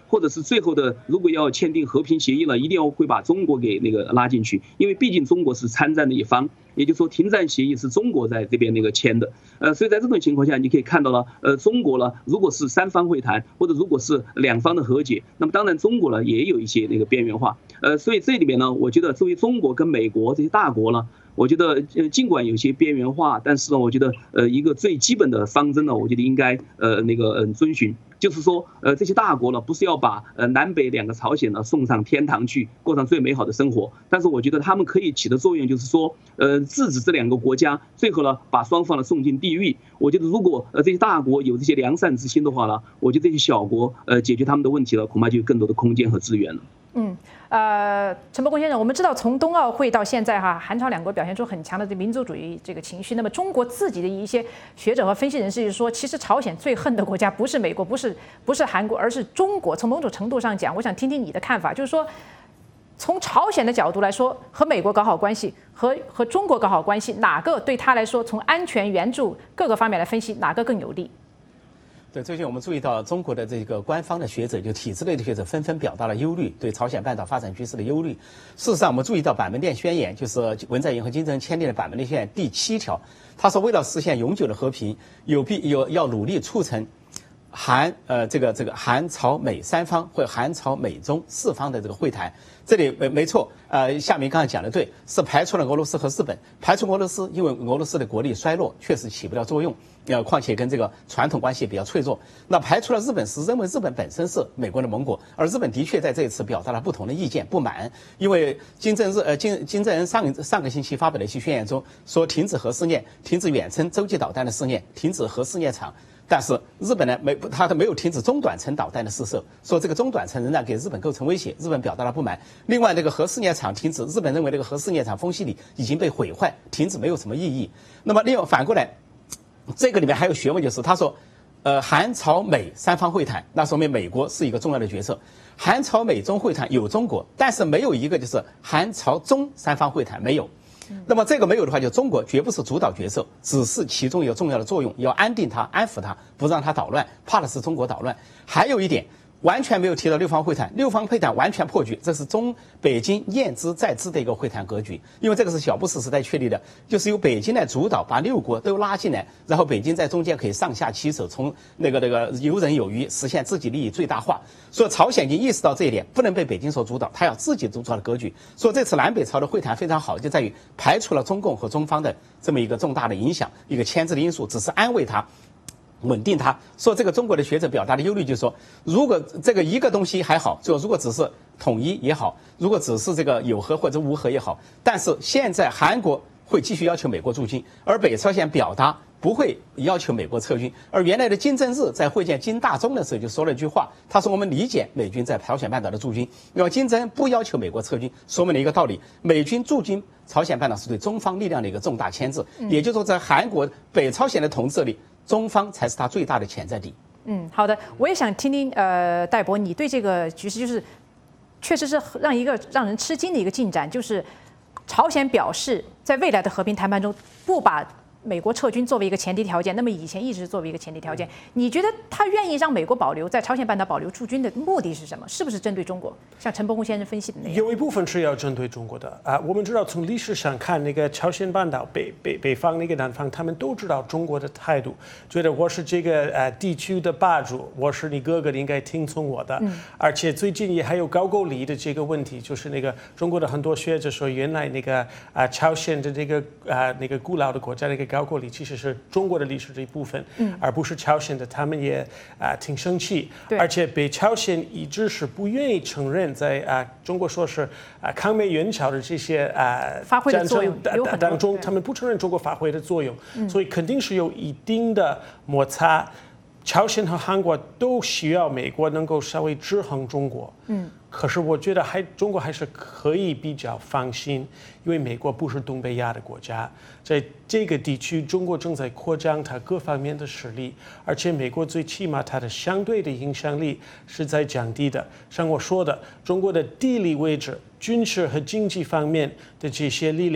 或者是最后的如果要签订和平协议了，一定要会把中国给那个拉进去，因为毕竟中国是参战的一方。也就是说，停战协议是中国在这边那个签的，所以在这种情况下，你可以看到了，中国呢，如果是三方会谈，或者如果是两方的和解，那么当然中国呢也有一些那个边缘化，所以这里面呢，我觉得作为中国跟美国这些大国呢，我觉得尽管有些边缘化，但是呢，我觉得一个最基本的方针呢，我觉得应该遵循。就是说，这些大国呢，不是要把南北两个朝鲜呢送上天堂去，过上最美好的生活。但是我觉得他们可以起的作用，就是说，制止这两个国家，最后呢把双方呢送进地狱。我觉得如果这些大国有这些良善之心的话呢，我觉得这些小国解决他们的问题了，恐怕就有更多的空间和资源了。 陈伯公先生，我们知道从冬奥会到现在韩朝两国表现出很强的民族主义这个情绪。那么中国自己的一些学者和分析人士就说，其实朝鲜最恨的国家不是美国，不是韩国，而是中国。从某种程度上讲，我想听听你的看法，就是说，从朝鲜的角度来说，和美国搞好关系，和中国搞好关系，哪个对他来说，从安全、援助各个方面来分析，哪个更有利？ 对，最近我们注意到中国的这个官方的学者，就体制内的学者纷纷表达了忧虑，对朝鲜半岛发展局势的忧虑。事实上，我们注意到板门店宣言，就是文在寅和金正恩签订的板门店宣言第7条，他说为了实现永久的和平，要努力促成韩朝美三方或韩朝美中4方的这个会谈。这里没错，夏明刚才讲的对，是排除了俄罗斯和日本，排除俄罗斯，因为俄罗斯的国力衰弱，确实起不了作用。况且跟这个传统关系比较脆弱。那排除了日本，是认为日本本身是美国的盟国，而日本的确在这一次表达了不同的意见，不满。因为金正恩上个星期发表的一期宣言中说，停止核试验，停止远程洲际导弹的试验，停止核试验场。但是日本呢，他没有停止中短程导弹的试射，说这个中短程仍然给日本构成威胁，日本表达了不满。另外，这个核试验场停止，日本认为这个核试验场丰溪里已经被毁坏，停止没有什么意义。那么另外反过来，这个里面还有学问，就是他说，韩朝美3方会谈，那说明美国是一个重要的角色。韩朝美中会谈有中国，但是没有一个就是韩朝中3方会谈没有。那么这个没有的话，就中国绝不是主导角色，只是其中有重要的作用，要安定它、安抚它，不让它捣乱，怕的是中国捣乱。还有一点，完全没有提到6方会谈，6方会谈完全破局，这是北京念之在之的一个会谈格局，因为这个是小布什时代确立的，就是由北京来主导，把6国都拉进来，然后北京在中间可以上下其手，从那个游刃有余，实现自己利益最大化。所以朝鲜已经意识到这一点，不能被北京所主导，他要自己主导的格局。所以这次南北朝的会谈非常好，就在于排除了中共和中方的这么一个重大的影响，一个牵制的因素，只是安慰他。稳定它。说这个中国的学者表达的忧虑就是说，如果这个一个东西还好，就如果只是统一也好，如果只是这个有核或者无核也好，但是现在韩国会继续要求美国驻军，而北朝鲜表达不会要求美国撤军。而原来的金正日在会见金大中的时候就说了一句话，他说我们理解美军在朝鲜半岛的驻军，那么金正恩不要求美国撤军，说明了一个道理，美军驻军朝鲜半岛是对中方力量的一个重大牵制，也就是说在韩国北朝鲜的统治里，中方才是他最大的潜在敌。 好的，我也想听听戴博，你对这个局势就是确实是让人吃惊的一个进展，就是朝鲜表示在未来的和平谈判中不把美国撤军作为一个前提条件，那么以前一直作为一个前提条件，你觉得他愿意让美国保留在朝鲜半岛保留驻军的目的是什么？是不是针对中国？像陈伯公先生分析的那样， 有一部分是要针对中国的啊。我们知道从历史上看，那个朝鲜半岛北方那个南方，他们都知道中国的态度，觉得我是这个地区的霸主，我是你哥哥，你应该听从我的。而且最近也还有高句丽的这个问题，就是那个中国的很多学者说，原来那个朝鲜的这个那个古老的国家那个高句丽其实是中国的历史的一部分，而不是朝鲜的。他们也挺生气，而且北朝鲜一直是不愿意承认在中国说是抗美援朝的这些发挥的作用当中，他们不承认中国发挥的作用，所以肯定是有一定的摩擦。朝鲜和韩国都需要美国能够稍微制衡中国，可是我觉得中国还是可以比较放心，因为美国不是东北亚的国家，在这个地区，中国正在扩张它各方面的实力，而且美国最起码它的相对的影响力是在降低的。像我说的，中国的地理位置、军事和经济方面的这些力量，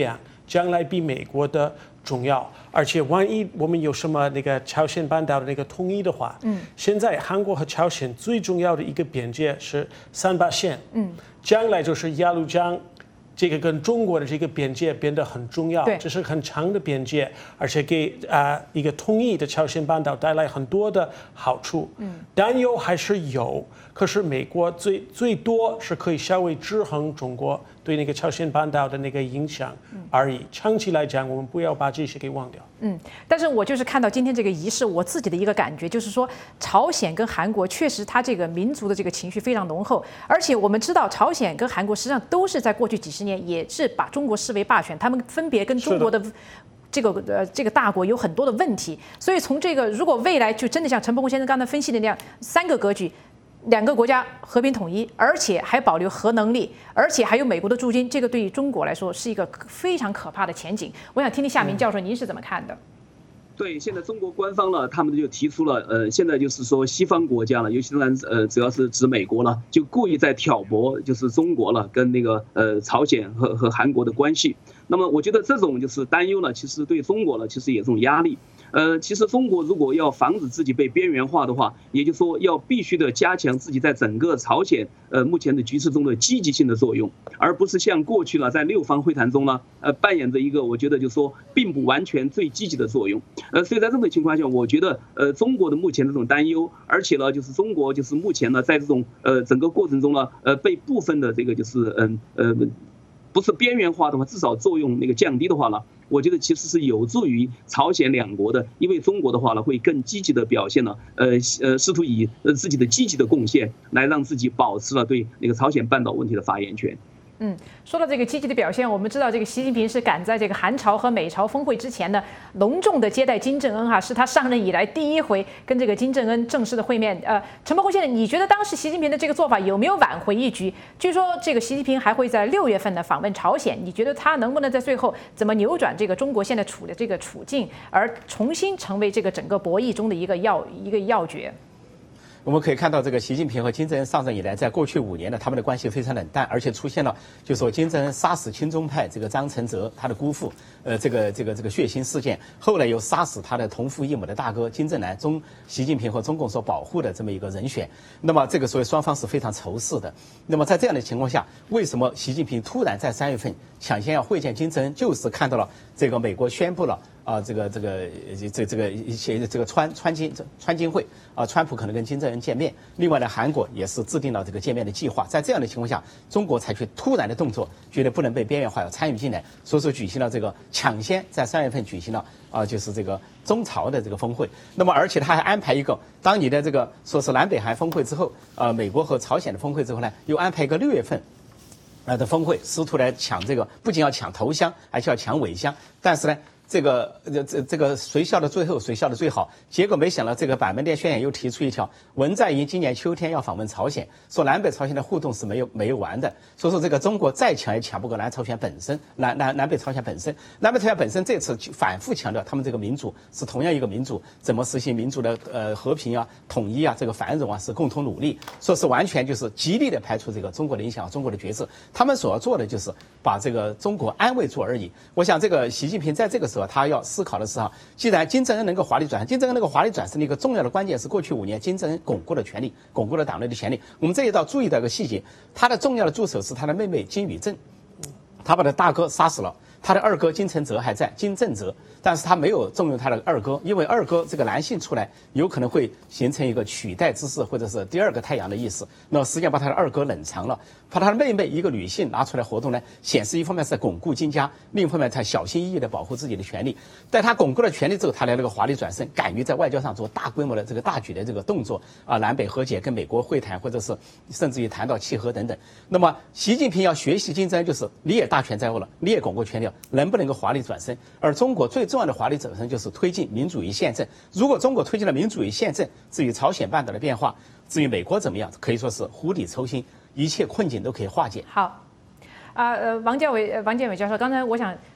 将来比美国的重要。而且万一我们有什么那个朝鲜半岛的那个统一的话，现在韩国和朝鲜最重要的一个边界是3八线，将来就是鸭绿江。这个跟中国的这个边界变得很重要，这是很长的边界，而且给一个统一的朝鲜半岛带来很多的好处。担忧还是有，可是美国最多是可以稍微制衡中国对那个朝鲜半岛的那个影响而已。长期来讲，我们不要把这些给忘掉。 但是我就是看到今天这个仪式，我自己的一个感觉就是说，朝鲜跟韩国确实它这个民族的这个情绪非常浓厚，而且我们知道朝鲜跟韩国实际上都是在过去几十年也是把中国视为霸权，他们分别跟中国的这个大国有很多的问题，所以从这个如果未来就真的像陈伯宏先生刚才分析的那样3个格局。2个国家和平统一，而且还保留核能力，而且还有美国的驻军，这个对于中国来说是一个非常可怕的前景。我想听听夏明教授您是怎么看的？ 对，现在中国官方呢，他们就提出了，现在就是说西方国家了，尤其是主要是指美国了，就故意在挑拨，就是中国了跟那个朝鲜和韩国的关系。那么我觉得这种就是担忧呢，其实对中国呢，其实也是种压力。其实中国如果要防止自己被边缘化的话，也就是说要必须的加强自己在整个朝鲜目前的局势中的积极性的作用，而不是像过去呢在6方会谈中呢扮演着一个我觉得就是说并不完全最积极的作用。所以在这种情况下，我觉得中国的目前这种担忧，而且呢就是中国就是目前呢在这种整个过程中呢被部分的这个就是不是边缘化的话，至少作用那个降低的话呢，我觉得其实是有助于朝鲜2国的，因为中国的话呢会更积极的表现了，试图以自己的积极的贡献来让自己保持了对那个朝鲜半岛问题的发言权。 说到这个积极的表现，我们知道这个习近平是赶在这个韩朝和美朝峰会之前呢，隆重的接待金正恩是他上任以来第一回跟这个金正恩正式的会面。陈伯宏先生，你觉得当时习近平的这个做法有没有挽回一局？据说这个习近平还会在6月份呢访问朝鲜，你觉得他能不能在最后怎么扭转这个中国现在处的这个处境，而重新成为这个整个博弈中的一个要诀？ 我们可以看到，这个习近平和金正恩上任以来，在过去5年呢，他们的关系非常冷淡，而且出现了就说金正恩杀死亲中派这个张承泽他的姑父，这个血腥事件，后来又杀死他的同父异母的大哥金正男，习近平和中共所保护的这么一个人选。那么这个所以双方是非常仇视的。那么在这样的情况下，为什么习近平突然在3月份抢先要会见金正恩，就是看到了这个美国宣布了。这个一些这个川金会川普可能跟金正恩见面。另外呢，韩国也是制定了这个见面的计划。在这样的情况下，中国采取突然的动作，觉得不能被边缘化，要参与进来，所以说举行了这个抢先在3月份举行了就是这个中朝的这个峰会。那么而且他还安排一个，当你的这个说是南北韩峰会之后，美国和朝鲜的峰会之后呢，又安排一个6月份。的峰会，试图来抢这个，不仅要抢头香，而且要抢尾香。但是呢，这个谁笑的最后，谁笑的最好。结果没想到，这个板门店宣言又提出一条，文在寅今年秋天要访问朝鲜，说南北朝鲜的互动是没有完的。所以说这个中国再抢也抢不过南朝鲜本身，南北朝鲜本身，南北朝鲜本身这次反复强调，他们这个民主是同样一个民主，怎么实行民主的和平啊、统一啊、这个繁荣啊，是共同努力。说是完全就是极力的排除这个中国的影响、中国的角色。他们所要做的就是把这个中国安慰住而已。我想这个习近平在这个时候他要思考的是既然金正恩能够华丽转身，金正恩那个华丽转身的一个重要的关键是过去5年金正恩巩固了权力，巩固了党内的权力。我们这一道注意到一个细节，他的重要的助手是他的妹妹金宇镇，他把他大哥杀死了。他的2哥金承泽还在，金正泽，但是他没有重用他的2哥，因为2哥这个男性出来有可能会形成一个取代之势，或者是第2个太阳的意思。那实际上把他的2哥冷藏了，把他的妹妹一个女性拿出来活动呢，显示一方面是在巩固金家，另一方面他小心翼翼地保护自己的权利。但他巩固了权力之后，他来了个华丽转身，敢于在外交上做大规模的这个大举的这个动作南北和解，跟美国会谈，或者是甚至于谈到契合等等。那么习近平要学习金正恩，就是你也大权在握了，你也巩固权力了，能不能够华丽转身？而中国最重要的华丽转身就是推进民主与宪政。如果中国推进了民主与宪政，至于朝鲜半岛的变化，至于美国怎么样，可以说是釜底抽薪，一切困境都可以化解。 好，王建伟教授，刚才我想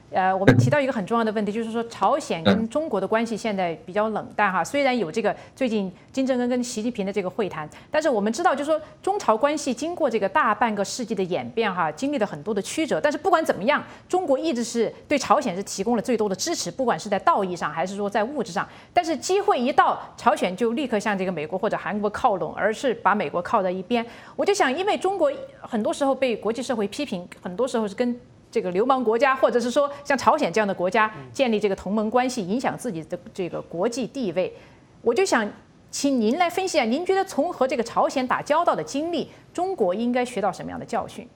我们提到一个很重要的问题，就是说朝鲜跟中国的关系现在比较冷淡哈。虽然有这个最近金正恩跟习近平的这个会谈，但是我们知道，就是说中朝关系经过这个大半个世纪的演变哈，经历了很多的曲折。但是不管怎么样，中国一直是对朝鲜是提供了最多的支持，不管是在道义上还是说在物质上。但是机会一到，朝鲜就立刻向这个美国或者韩国靠拢，而是把美国靠在一边。我就想，因为中国很多时候被国际社会批评，很多时候是跟这个流氓国家，或者是说像朝鲜这样的国家建立这个同盟关系，影响自己的这个国际地位。我就想请您来分析一下，您觉得从和这个朝鲜打交道的经历，中国应该学到什么样的教训？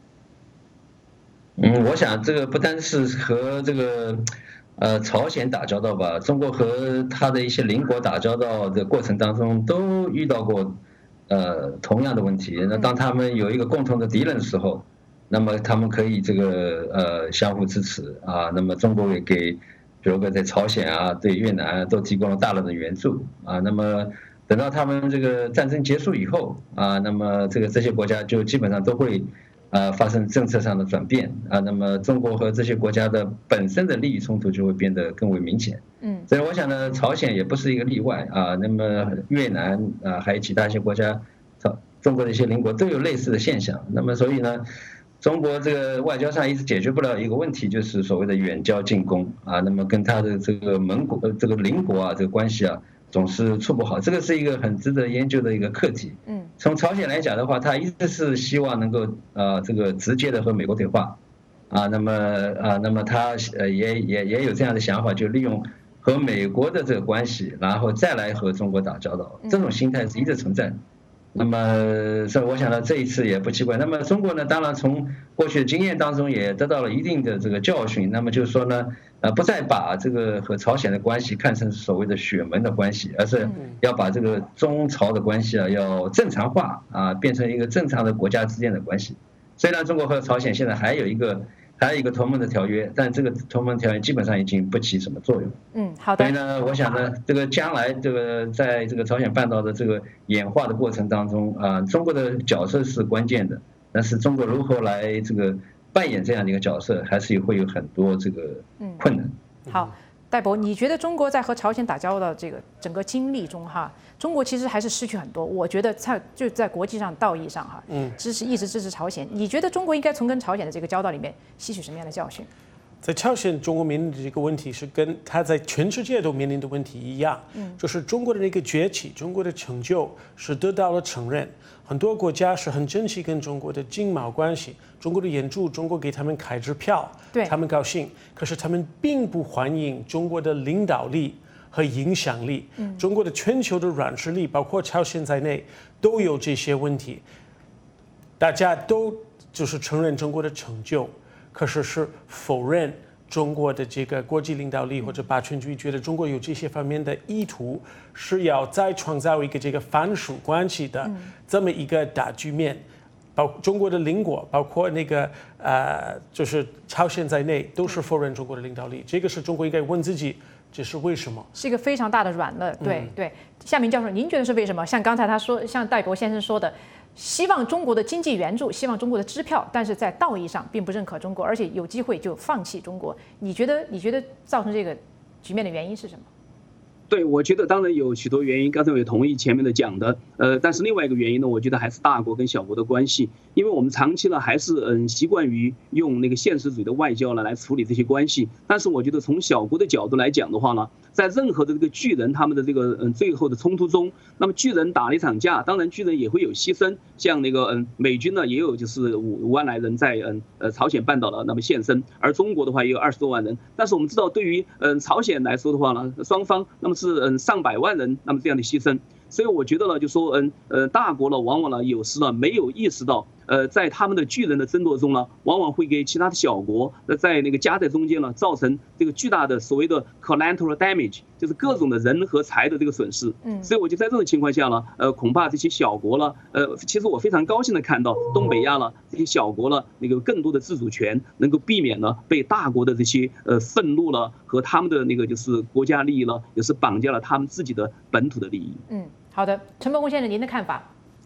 我想这个不单是和这个朝鲜打交道吧，中国和他的一些邻国打交道的过程当中都遇到过同样的问题。那当他们有一个共同的敌人的时候，那么他们可以这个相互支持啊。那么中国也给，比如说在朝鲜啊、对越南都提供了大量的援助啊。那么等到他们这个战争结束以后啊，那么这些国家就基本上都会发生政策上的转变啊。那么中国和这些国家的本身的利益冲突就会变得更为明显。所以我想呢，朝鲜也不是一个例外啊。那么越南啊，还有其他一些国家，中国的一些邻国都有类似的现象。那么所以呢，中国这个外交上一直解决不了一个问题，就是所谓的远交近攻啊。那么跟他的这个这个邻国啊，这个关系啊，总是处不好。这个是一个很值得研究的一个课题。从朝鲜来讲的话，他一直是希望能够这个直接的和美国对话啊。那么他也有这样的想法，就利用和美国的这个关系，然后再来和中国打交道。这种心态是一直存在的。那么，所以我想呢，这一次也不奇怪。那么中国呢，当然从过去的经验当中也得到了一定的这个教训。那么就是说呢，不再把这个和朝鲜的关系看成所谓的血门的关系，而是要把这个中朝的关系啊要正常化啊，变成一个正常的国家之间的关系。虽然中国和朝鲜现在还有一个同盟的条约，但这个同盟条约基本上已经不起什么作用。 好的。 所以呢，我想呢，这个将来这个在这个朝鲜半岛的这个演化的过程当中啊，中国的角色是关键的，但是中国如何来这个扮演这样的一个角色，还是会有很多这个困难。 好，戴博，你觉得中国在和朝鲜打交道这个整个经历中哈，中国其实还是失去很多。我觉得就在国际上道义上哈，一直支持朝鲜。你觉得中国应该从跟朝鲜的这个交道里面吸取什么样的教训？ 在朝鲜，中国面临的这个问题是跟他在全世界都面临的问题一样，就是中国的那个崛起，中国的成就是得到了承认。很多国家是很珍惜跟中国的经贸关系，中国的援助，中国给他们开支票，他们高兴。可是他们并不欢迎中国的领导力和影响力，中国的全球的软实力，包括朝鲜在内，都有这些问题。大家都就是承认中国的成就，可是否认中国的这个国际领导力或者霸权主义，觉得中国有这些方面的意图，是要再创造一个这个藩属关系的这么一个大局面。中国的邻国，包括那个就是朝鲜在内，都是否认中国的领导力。这个是中国应该问自己，这是为什么？ 是一个非常大的软肋。对。夏明教授，您觉得是为什么？像刚才他说，像戴博先生说的，希望中国的经济援助，希望中国的支票，但是在道义上并不认可中国，而且有机会就放弃中国。你觉得造成这个局面的原因是什么？ 对，我觉得当然有许多原因，刚才我也同意前面的讲的，但是另外一个原因呢，我觉得还是大国跟小国的关系，因为我们长期呢还是习惯于用那个现实主义的外交来处理这些关系，但是我觉得从小国的角度来讲的话呢，在任何的这个巨人他们的这个最后的冲突中，那么巨人打了一场架，当然巨人也会有牺牲，像那个美军呢也有就是5万来人在朝鲜半岛的那么献身，而中国的话也有20多万人，但是我们知道对于朝鲜来说的话呢，双方那么是上百万人那么这样的牺牲，所以我觉得呢，就说大国呢往往呢有时呢没有意识到。在他们的巨人的争夺中呢，往往会给其他的小国在那个夹在中间呢，造成这个巨大的所谓的 collateral damage， 就是各种的人和财的这个损失。所以我就在这种情况下呢，恐怕这些小国呢，其实我非常高兴的看到东北亚呢这些小国呢，那个更多的自主权，能够避免呢被大国的这些愤怒了和他们的那个就是国家利益呢，也是绑架了他们自己的本土的利益。 好的，陈伯公先生，您的看法？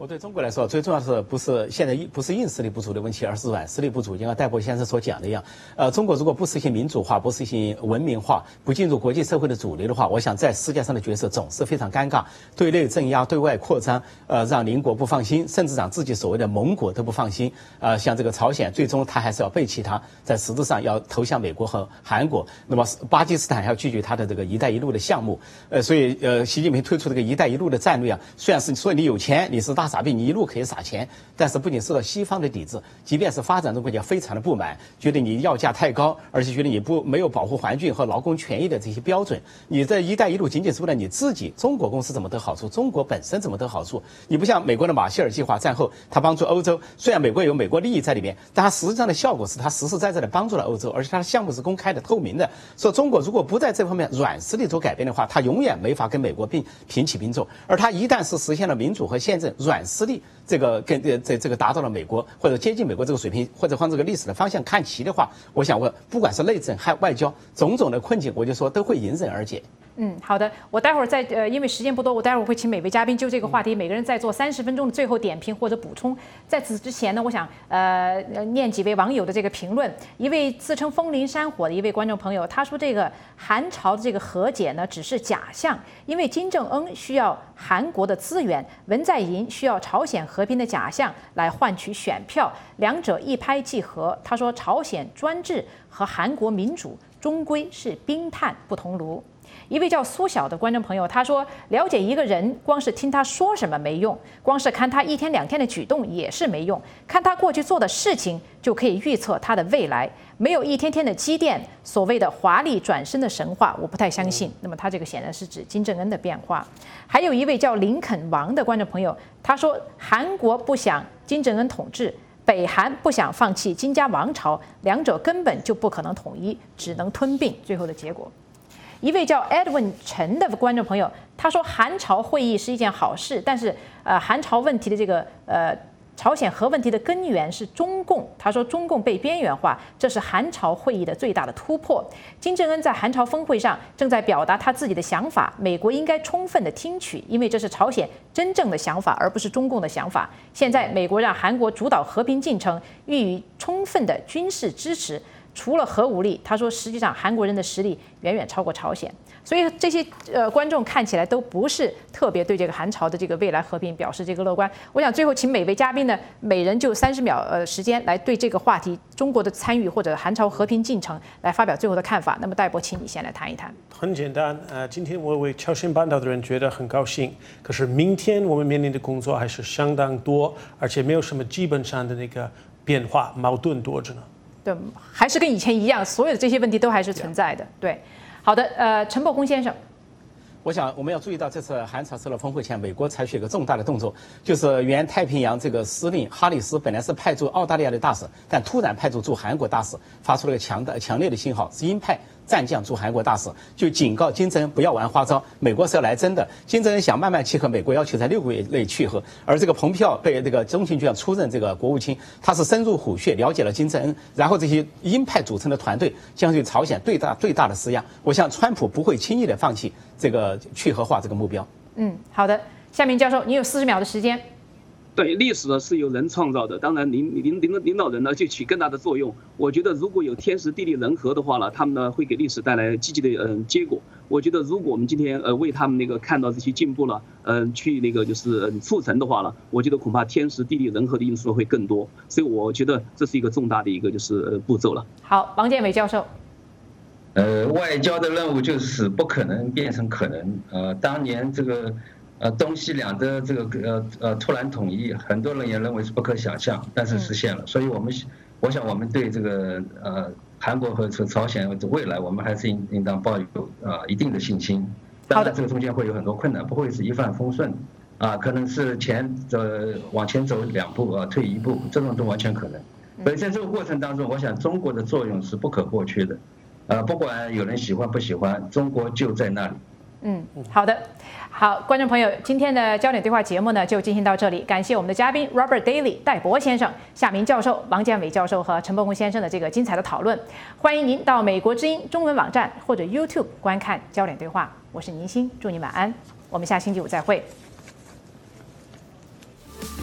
我对中国来说，最重要是不是现在不是硬实力不足的问题，而是软实力不足。就像戴博先生所讲的一样，中国如果不实行民主化，不实行文明化，不进入国际社会的主流的话，我想在世界上的角色总是非常尴尬。对内镇压，对外扩张，让邻国不放心，甚至让自己所谓的盟国都不放心。像这个朝鲜，最终他还是要背弃他，在实质上要投向美国和韩国。那么巴基斯坦还要拒绝他的这个“一带一路”的项目。所以习近平推出这个“一带一路”的战略啊，虽然是说你有钱，你是大傻逼，你一路可以撒钱，但是不仅受到西方的抵制，即便是发展中国家非常的不满，觉得你要价太高，而且觉得你没有保护环境和劳工权益的这些标准。你这“一带一路”仅仅是为了你自己中国公司怎么得好处，中国本身怎么得好处？你不像美国的马歇尔计划战后，他帮助欧洲，虽然美国有美国利益在里面，但他实际上的效果是他实实在在的帮助了欧洲，而且他的项目是公开的、透明的。说中国如果不在这方面软实力做改变的话，他永远没法跟美国平起平坐。而他一旦是实现了民主和宪政，软实力这个达到了美国或者接近美国这个水平，或者往这个历史的方向看齐的话，我想不管是内政还外交，种种的困境，我就说都会迎刃而解。 好的，我待会儿再因为时间不多，我待会儿会请每位嘉宾就这个话题，每个人再做30分钟的最后点评或者补充。在此之前呢，我想念几位网友的这个评论。一位自称风林山火的一位观众朋友，他说这个韩朝的这个和解呢只是假象，因为金正恩需要韩国的资源，文在寅需要朝鲜和平的假象来换取选票，两者一拍即合。他说朝鲜专制和韩国民主终归是冰炭不同炉。一位叫苏晓的观众朋友，他说了解一个人，光是听他说什么没用，光是看他1天2天的举动也是没用，看他过去做的事情就可以预测他的未来，没有一天天的积淀，所谓的华丽转身的神话，我不太相信。那么他这个显然是指金正恩的变化。还有一位叫林肯王的观众朋友，他说韩国不想金正恩统治，北韩不想放弃金家王朝，两者根本就不可能统一，只能吞并。最后的结果。一位叫 Edwin 陈的观众朋友，他说韩朝会议是一件好事，但是韩朝问题的这个朝鲜核问题的根源是中共。他说中共被边缘化，这是韩朝会议的最大的突破。金正恩在韩朝峰会上正在表达他自己的想法，美国应该充分的听取，因为这是朝鲜真正的想法，而不是中共的想法。现在美国让韩国主导和平进程，予以充分的军事支持。除了核武力，他说实际上韩国人的实力远远超过朝鲜，所以这些观众看起来都不是特别对这个韩朝的这个未来和平表示这个乐观。我想最后请每位嘉宾呢，每人就30秒时间来对这个话题中国的参与或者韩朝和平进程来发表最后的看法。那么戴博，请你先来谈一谈。 很简单，今天我为朝鲜半岛的人觉得很高兴，可是明天我们面临的工作还是相当多，而且没有什么基本上的那个变化，矛盾多着呢。 对，还是跟以前一样，所有的这些问题都还是存在的。对，好的，陈伯公先生。 我想我们要注意到，这次韩朝首脑峰会前，美国采取一个重大的动作，就是原太平洋这个司令哈里斯本来是派驻澳大利亚的大使，但突然派驻驻韩国大使，发出了个强烈的信号，是鹰派战将驻韩国大使，就警告金正恩不要玩花招，美国是要来真的。金正恩想慢慢契合美国要求在6个月内契合，而这个蓬佩奥被这个中情局出任这个国务卿，他是深入虎穴，了解了金正恩，然后这些鹰派组成的团队将对朝鲜最大的施压。我想川普不会轻易的放弃这个去核化这个目标。 好的，夏明教授，你有40秒的时间。 对，历史呢是由人创造的，当然领导人呢就起更大的作用。我觉得如果有天时地利人和的话呢，他们呢会给历史带来积极的结果。我觉得如果我们今天为他们那个看到这些进步了，去那个就是促成的话呢，我觉得恐怕天时地利人和的因素会更多。所以我觉得这是一个重大的一个就是步骤了。 好，王建伟教授。 外交的任务就是不可能变成可能。当年这个东西两的这个突然统一，很多人也认为是不可想象，但是实现了。所以我想我们对这个韩国和朝鲜的未来，我们还是应当抱有一定的信心。当然这个中间会有很多困难，不会是一帆风顺可能是往前走2步退1步，这种都完全可能。所以在这个过程当中，我想中国的作用是不可或缺的。不管有人喜欢不喜欢，中国就在那里。 好的，好，观众朋友，今天的焦点对话节目呢就进行到这里，感谢我们的嘉宾 Robert Daly 戴博先生、夏明教授、王建伟教授和陈伯公先生的这个精彩的讨论。欢迎您到美国之音中文网站或者 YouTube 观看焦点对话。我是宁欣，祝您晚安，我们下星期5再会。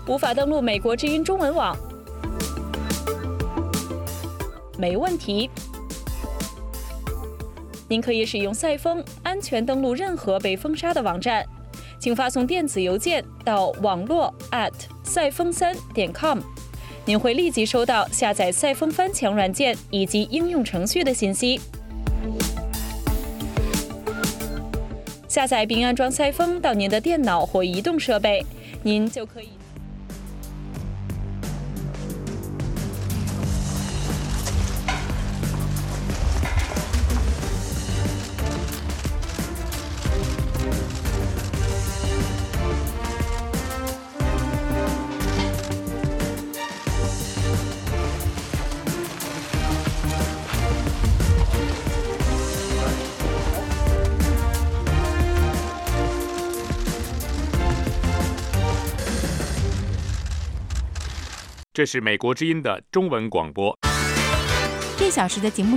无法登录美国之音中文网？没问题。您可以使用赛风安全登录任何被封杀的网站，请发送电子邮件到网络@赛风3.com，您会立即收到下载赛风翻墙软件以及应用程序的信息。下载并安装赛风到您的电脑或移动设备，您就可以。 这是美国之音的中文广播。 这小时的节目